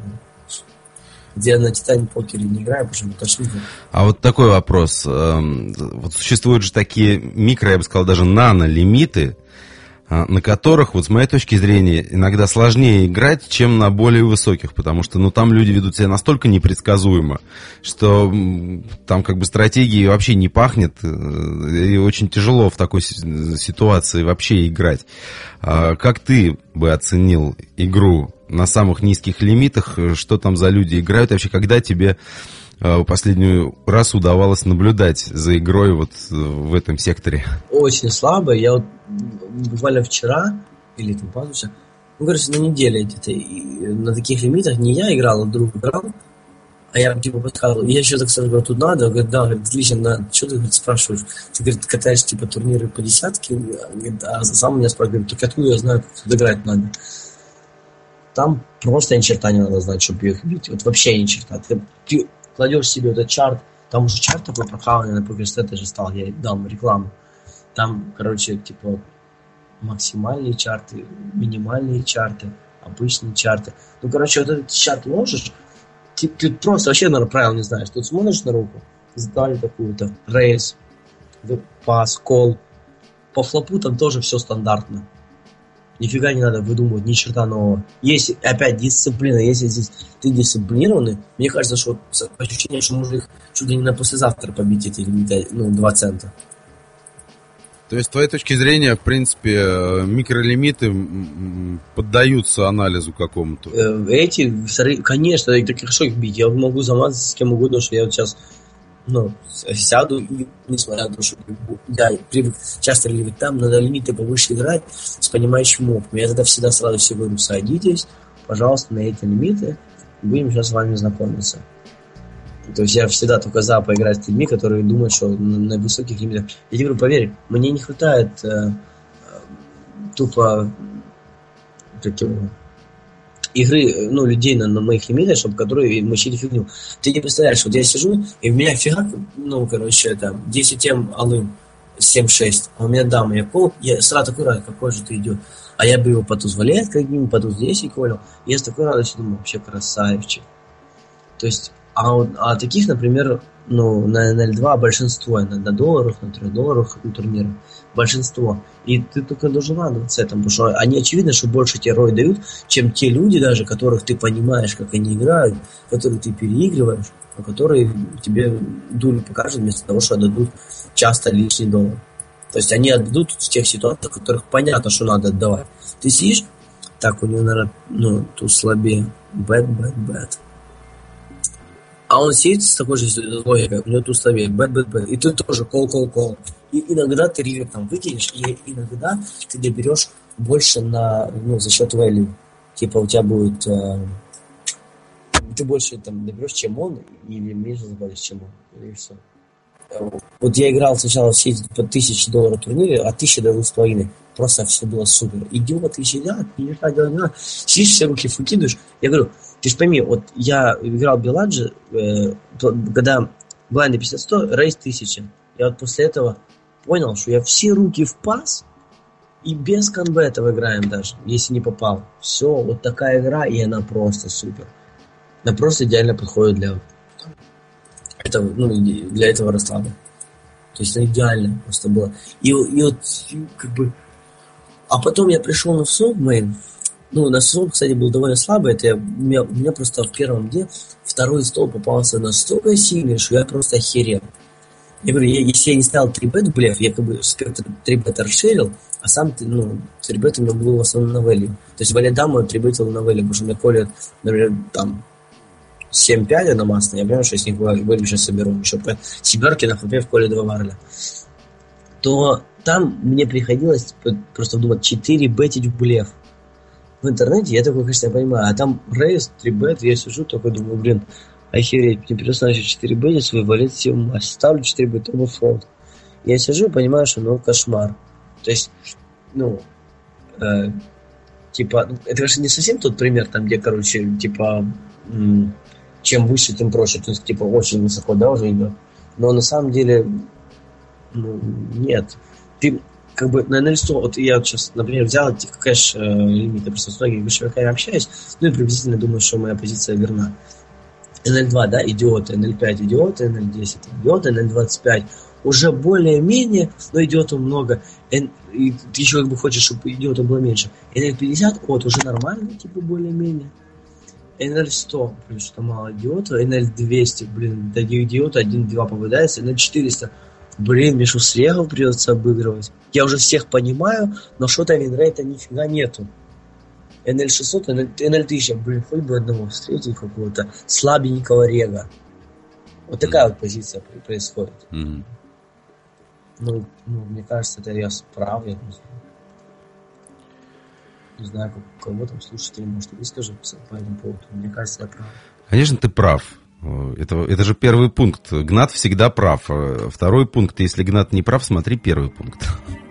Я на Титане покере не играю, потому что тошнит. А вот такой вопрос. Вот существуют же такие микро, я бы сказал, даже нано-лимиты, на которых, вот с моей точки зрения, иногда сложнее играть, чем на более высоких, потому что, там люди ведут себя настолько непредсказуемо, что там как бы стратегии вообще не пахнет, и очень тяжело в такой ситуации вообще играть. Как ты бы оценил игру на самых низких лимитах, что там за люди играют, вообще, когда тебе последний раз удавалось наблюдать за игрой вот в этом секторе? Очень слабо. Я вот буквально вчера, или там позавчера, на неделе где-то, на таких лимитах не я играл, а друг играл, а я типа подсказывал. Я еще так сразу говорю, тут надо? Он говорит, да, отлично, надо. Что ты спрашиваешь? Ты, говорит, катаешь типа турниры по десятке, а сам меня спрашивает, только откуда я знаю, как тут играть надо? Там просто ни черта не надо знать, чтобы их бить. Вот вообще ни черта. Ты кладешь себе этот чарт, там уже чарт такой прохаванный на PokerStars же стал, я дам рекламу. Там, типа максимальные чарты, минимальные чарты, обычные чарты. Вот этот чарт ложишь, ты просто вообще, наверное, правил не знаешь. Тут смотришь на руку, задали такую-то, рейс, пас, кол. По флопу там тоже все стандартно. Нифига не надо выдумывать, ни черта нового. Если, опять, дисциплина, если здесь ты дисциплинированный, мне кажется, что ощущение, что можно их чуть ли не на послезавтра побить эти 2 цента. То есть, с твоей точки зрения, в принципе, микролимиты поддаются анализу какому-то? Конечно, так хорошо их бить. Я могу замазаться с кем угодно, что я вот сейчас сяду и, несмотря на то, что я привык часто играть там, надо лимиты повыше играть с понимающим опытом. Я тогда всегда сразу все говорю, садитесь, пожалуйста, на эти лимиты, будем сейчас с вами знакомиться. То есть я всегда только за поиграть с людьми, которые думают, что на высоких лимитах. Я тебе говорю, поверь, мне не хватает тупо игры, людей на моих лимитах, чтобы которые мочили фигню. Ты не представляешь, вот я сижу, и у меня фигак, 10М алым, 7-6, а у меня дама, я сразу такой рад, какой же ты идет. А я бы его по туз валет, как-нибудь по туз 10 колил, и я с такой радостью думаю, вообще красавчик. То есть, а таких, например, на L2 большинство, на долларах, на $3 на турнирах, большинство. И ты только должен радоваться этому, потому что они, очевидно, что больше тебе рой дают, чем те люди даже, которых ты понимаешь, как они играют, которых ты переигрываешь, а которые тебе дулю покажут вместо того, что отдадут часто лишний доллар. То есть они отдадут в тех ситуациях, в которых понятно, что надо отдавать. Ты сидишь, так, у него, наверное, тут слабее. Бэт. А он сидит с такой же логикой, у него тут слабее, бэт. И ты тоже кол. И иногда ты ривер там выкинешь, и иногда ты доберешь больше за счет value. Типа у тебя будет... ты больше там доберешь, чем он, или меньше забавишь, чем он. И все. Вот я играл сначала в сети по $1000 турнире, а 1000 до 2,5. Просто все было супер. Идиоты сидят, сидишь, все руки выкидываешь. Я говорю, ты ж пойми, вот я играл в Беладжи, когда блайнды 50-100, рейс 1000. Я вот после этого понял, что я все руки в пас и без конбетов играем даже, если не попал. Все, вот такая игра, и она просто супер. Она просто идеально подходит для этого расклада. То есть она идеально просто была. И вот А потом я пришел на Submain. На СОМ, кстати, был довольно слабый. У меня просто в первом дне второй стол попался настолько сильный, что я просто охерел. Я говорю, если я не ставил 3-бет в блеф, я спектр 3-бета расширил, а сам 3-бет у меня был в основном на value. То есть валидаму 3-бетил на value, потому что у меня колят, например, там 7-5 на масло, я понимаю, что я с них value сейчас соберу. Еще по семерке на флопе в коле 2 варля. То там мне приходилось просто думать 4 бетить в блеф. в интернете, я такой, конечно, понимаю, а там рейс, 3-бет, я сижу, только думаю, блин, охереть, мне придется начать 4-бет свой валить все в массе, ставлю 4-бет, оба фронт. Я сижу и понимаю, что, ну, кошмар. То есть, ну, типа, это, конечно, не совсем тот пример, там, где, короче, типа, чем выше, тем проще, то есть, типа, очень высоко, да, уже идет. Но на самом деле, ну, нет. Ты, как бы, на NL100, вот я вот сейчас, например, взял эти кэш-лимиты, просто с многими вышиваками общаюсь, ну, и приблизительно думаю, что моя позиция верна. NL2, да, идиоты, NL5 идиоты, NL10 идиоты, NL25 уже более-менее, но идиотов много. И ты еще как бы хочешь, чтобы идиотов было меньше. NL50, вот, уже нормально, типа, более-менее. NL100, блин, что мало идиотов. NL200, блин, да идиота, 1-2 попадается. NL400, блин, мне что, слегов придется обыгрывать? Я уже всех понимаю, но что-то винрейта нифига нету. NL600, NL1000, блин, хоть бы одного встретить какого-то слабенького рега. Вот такая вот позиция происходит. Mm-hmm. Ну, мне кажется, это я прав, я не знаю, как кого там слушатели, может, выскажутся по этому поводу. Мне кажется, я прав. Конечно, ты прав. Это же первый пункт. Гнат всегда прав. Второй пункт, если Гнат не прав, смотри первый пункт.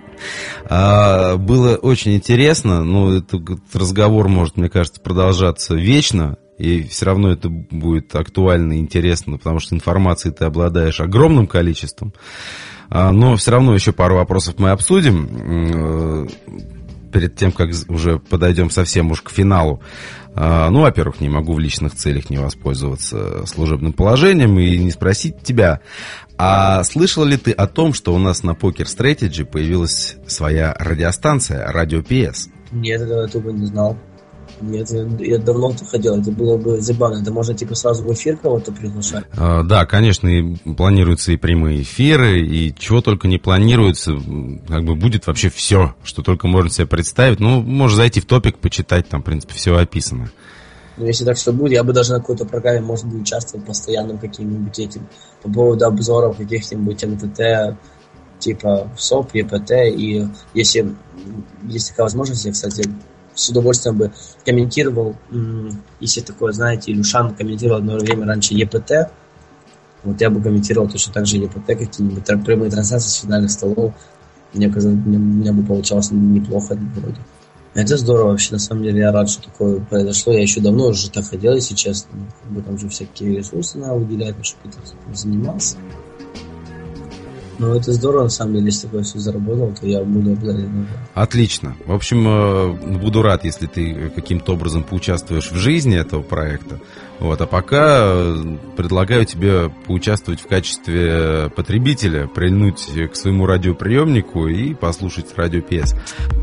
Было очень интересно, но этот разговор может, мне кажется, продолжаться вечно, и все равно это будет актуально и интересно, потому что информации ты обладаешь огромным количеством. Но все равно еще пару вопросов мы обсудим перед тем, как уже подойдем совсем уж к финалу. Ну, во-первых, не могу в личных целях не воспользоваться служебным положением и не спросить тебя, а слышал ли ты о том, что у нас на Poker Strategy появилась своя радиостанция, Радио PS? Нет, этого тупо не знал. Нет, я давно это хотел, это было бы забавно. Это можно типа сразу в эфир кого-то приглашать? Да, конечно, и планируются и прямые эфиры, и чего только не планируется. Как бы будет вообще все, что только можно себе представить. Ну, можешь зайти в топик, почитать, там, в принципе, все описано. Ну, если так что будет, я бы даже на какой-то программе, может быть, участвовал постоянным каким-нибудь этим, по поводу обзоров каких-нибудь МТТ, типа СОП, ЕПТ, и если есть такая возможность, я, кстати, с удовольствием бы комментировал, если такое, знаете, Илюшан комментировал одно время раньше ЕПТ, вот я бы комментировал точно так же ЕПТ, какие-нибудь прямые трансляции с финальных столов, мне казалось, у меня бы получалось неплохо вроде. Это здорово вообще, на самом деле, я рад, что такое произошло, я еще давно уже так хотел, если честно, как бы там же всякие ресурсы надо выделять, чтобы я занимался. Ну, это здорово, на самом деле, если такое все заработал, то я буду обладателем. Отлично. В общем, буду рад, если ты каким-то образом поучаствуешь в жизни этого проекта. Вот. А пока предлагаю тебе поучаствовать в качестве потребителя, прильнуть к своему радиоприемнику и послушать Радио PS.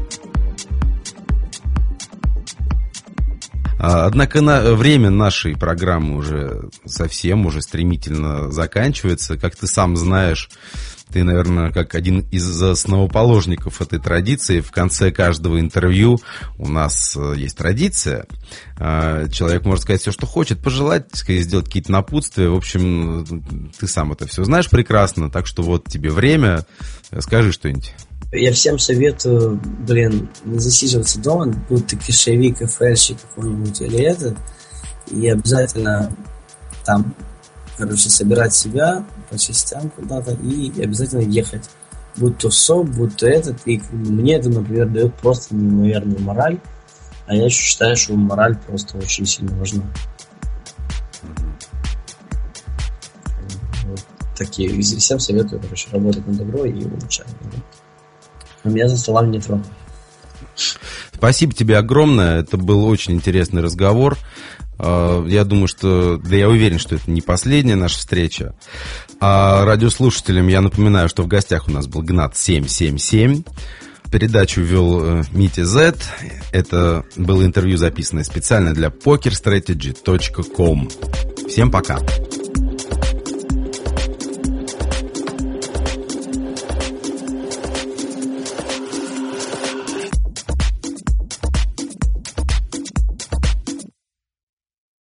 Однако время нашей программы уже совсем, уже стремительно заканчивается. Как ты сам знаешь, ты, наверное, как один из основоположников этой традиции. В конце каждого интервью у нас есть традиция. Человек может сказать все, что хочет, пожелать, сделать какие-то напутствия. В общем, ты сам это все знаешь прекрасно. Так что вот тебе время. Скажи что-нибудь. Я всем советую, не засиживаться дома, будь ты кишевик, ФЛщик какой-нибудь или этот, и обязательно там, собирать себя по частям куда-то и обязательно ехать. Будь то СОП, будь то этот, и мне это, например, дает просто неимоверную мораль, а я считаю, что мораль просто очень сильно важна. Вот такие, всем советую, работать на добро и улучшать. Но меня за столами не трогают. Спасибо тебе огромное. Это был очень интересный разговор. Я думаю, я уверен, что это не последняя наша встреча. А радиослушателям я напоминаю, что в гостях у нас был Гнат 777. Передачу вел Митя Z. Это было интервью, записанное специально для pokerstrategy.com. Всем пока.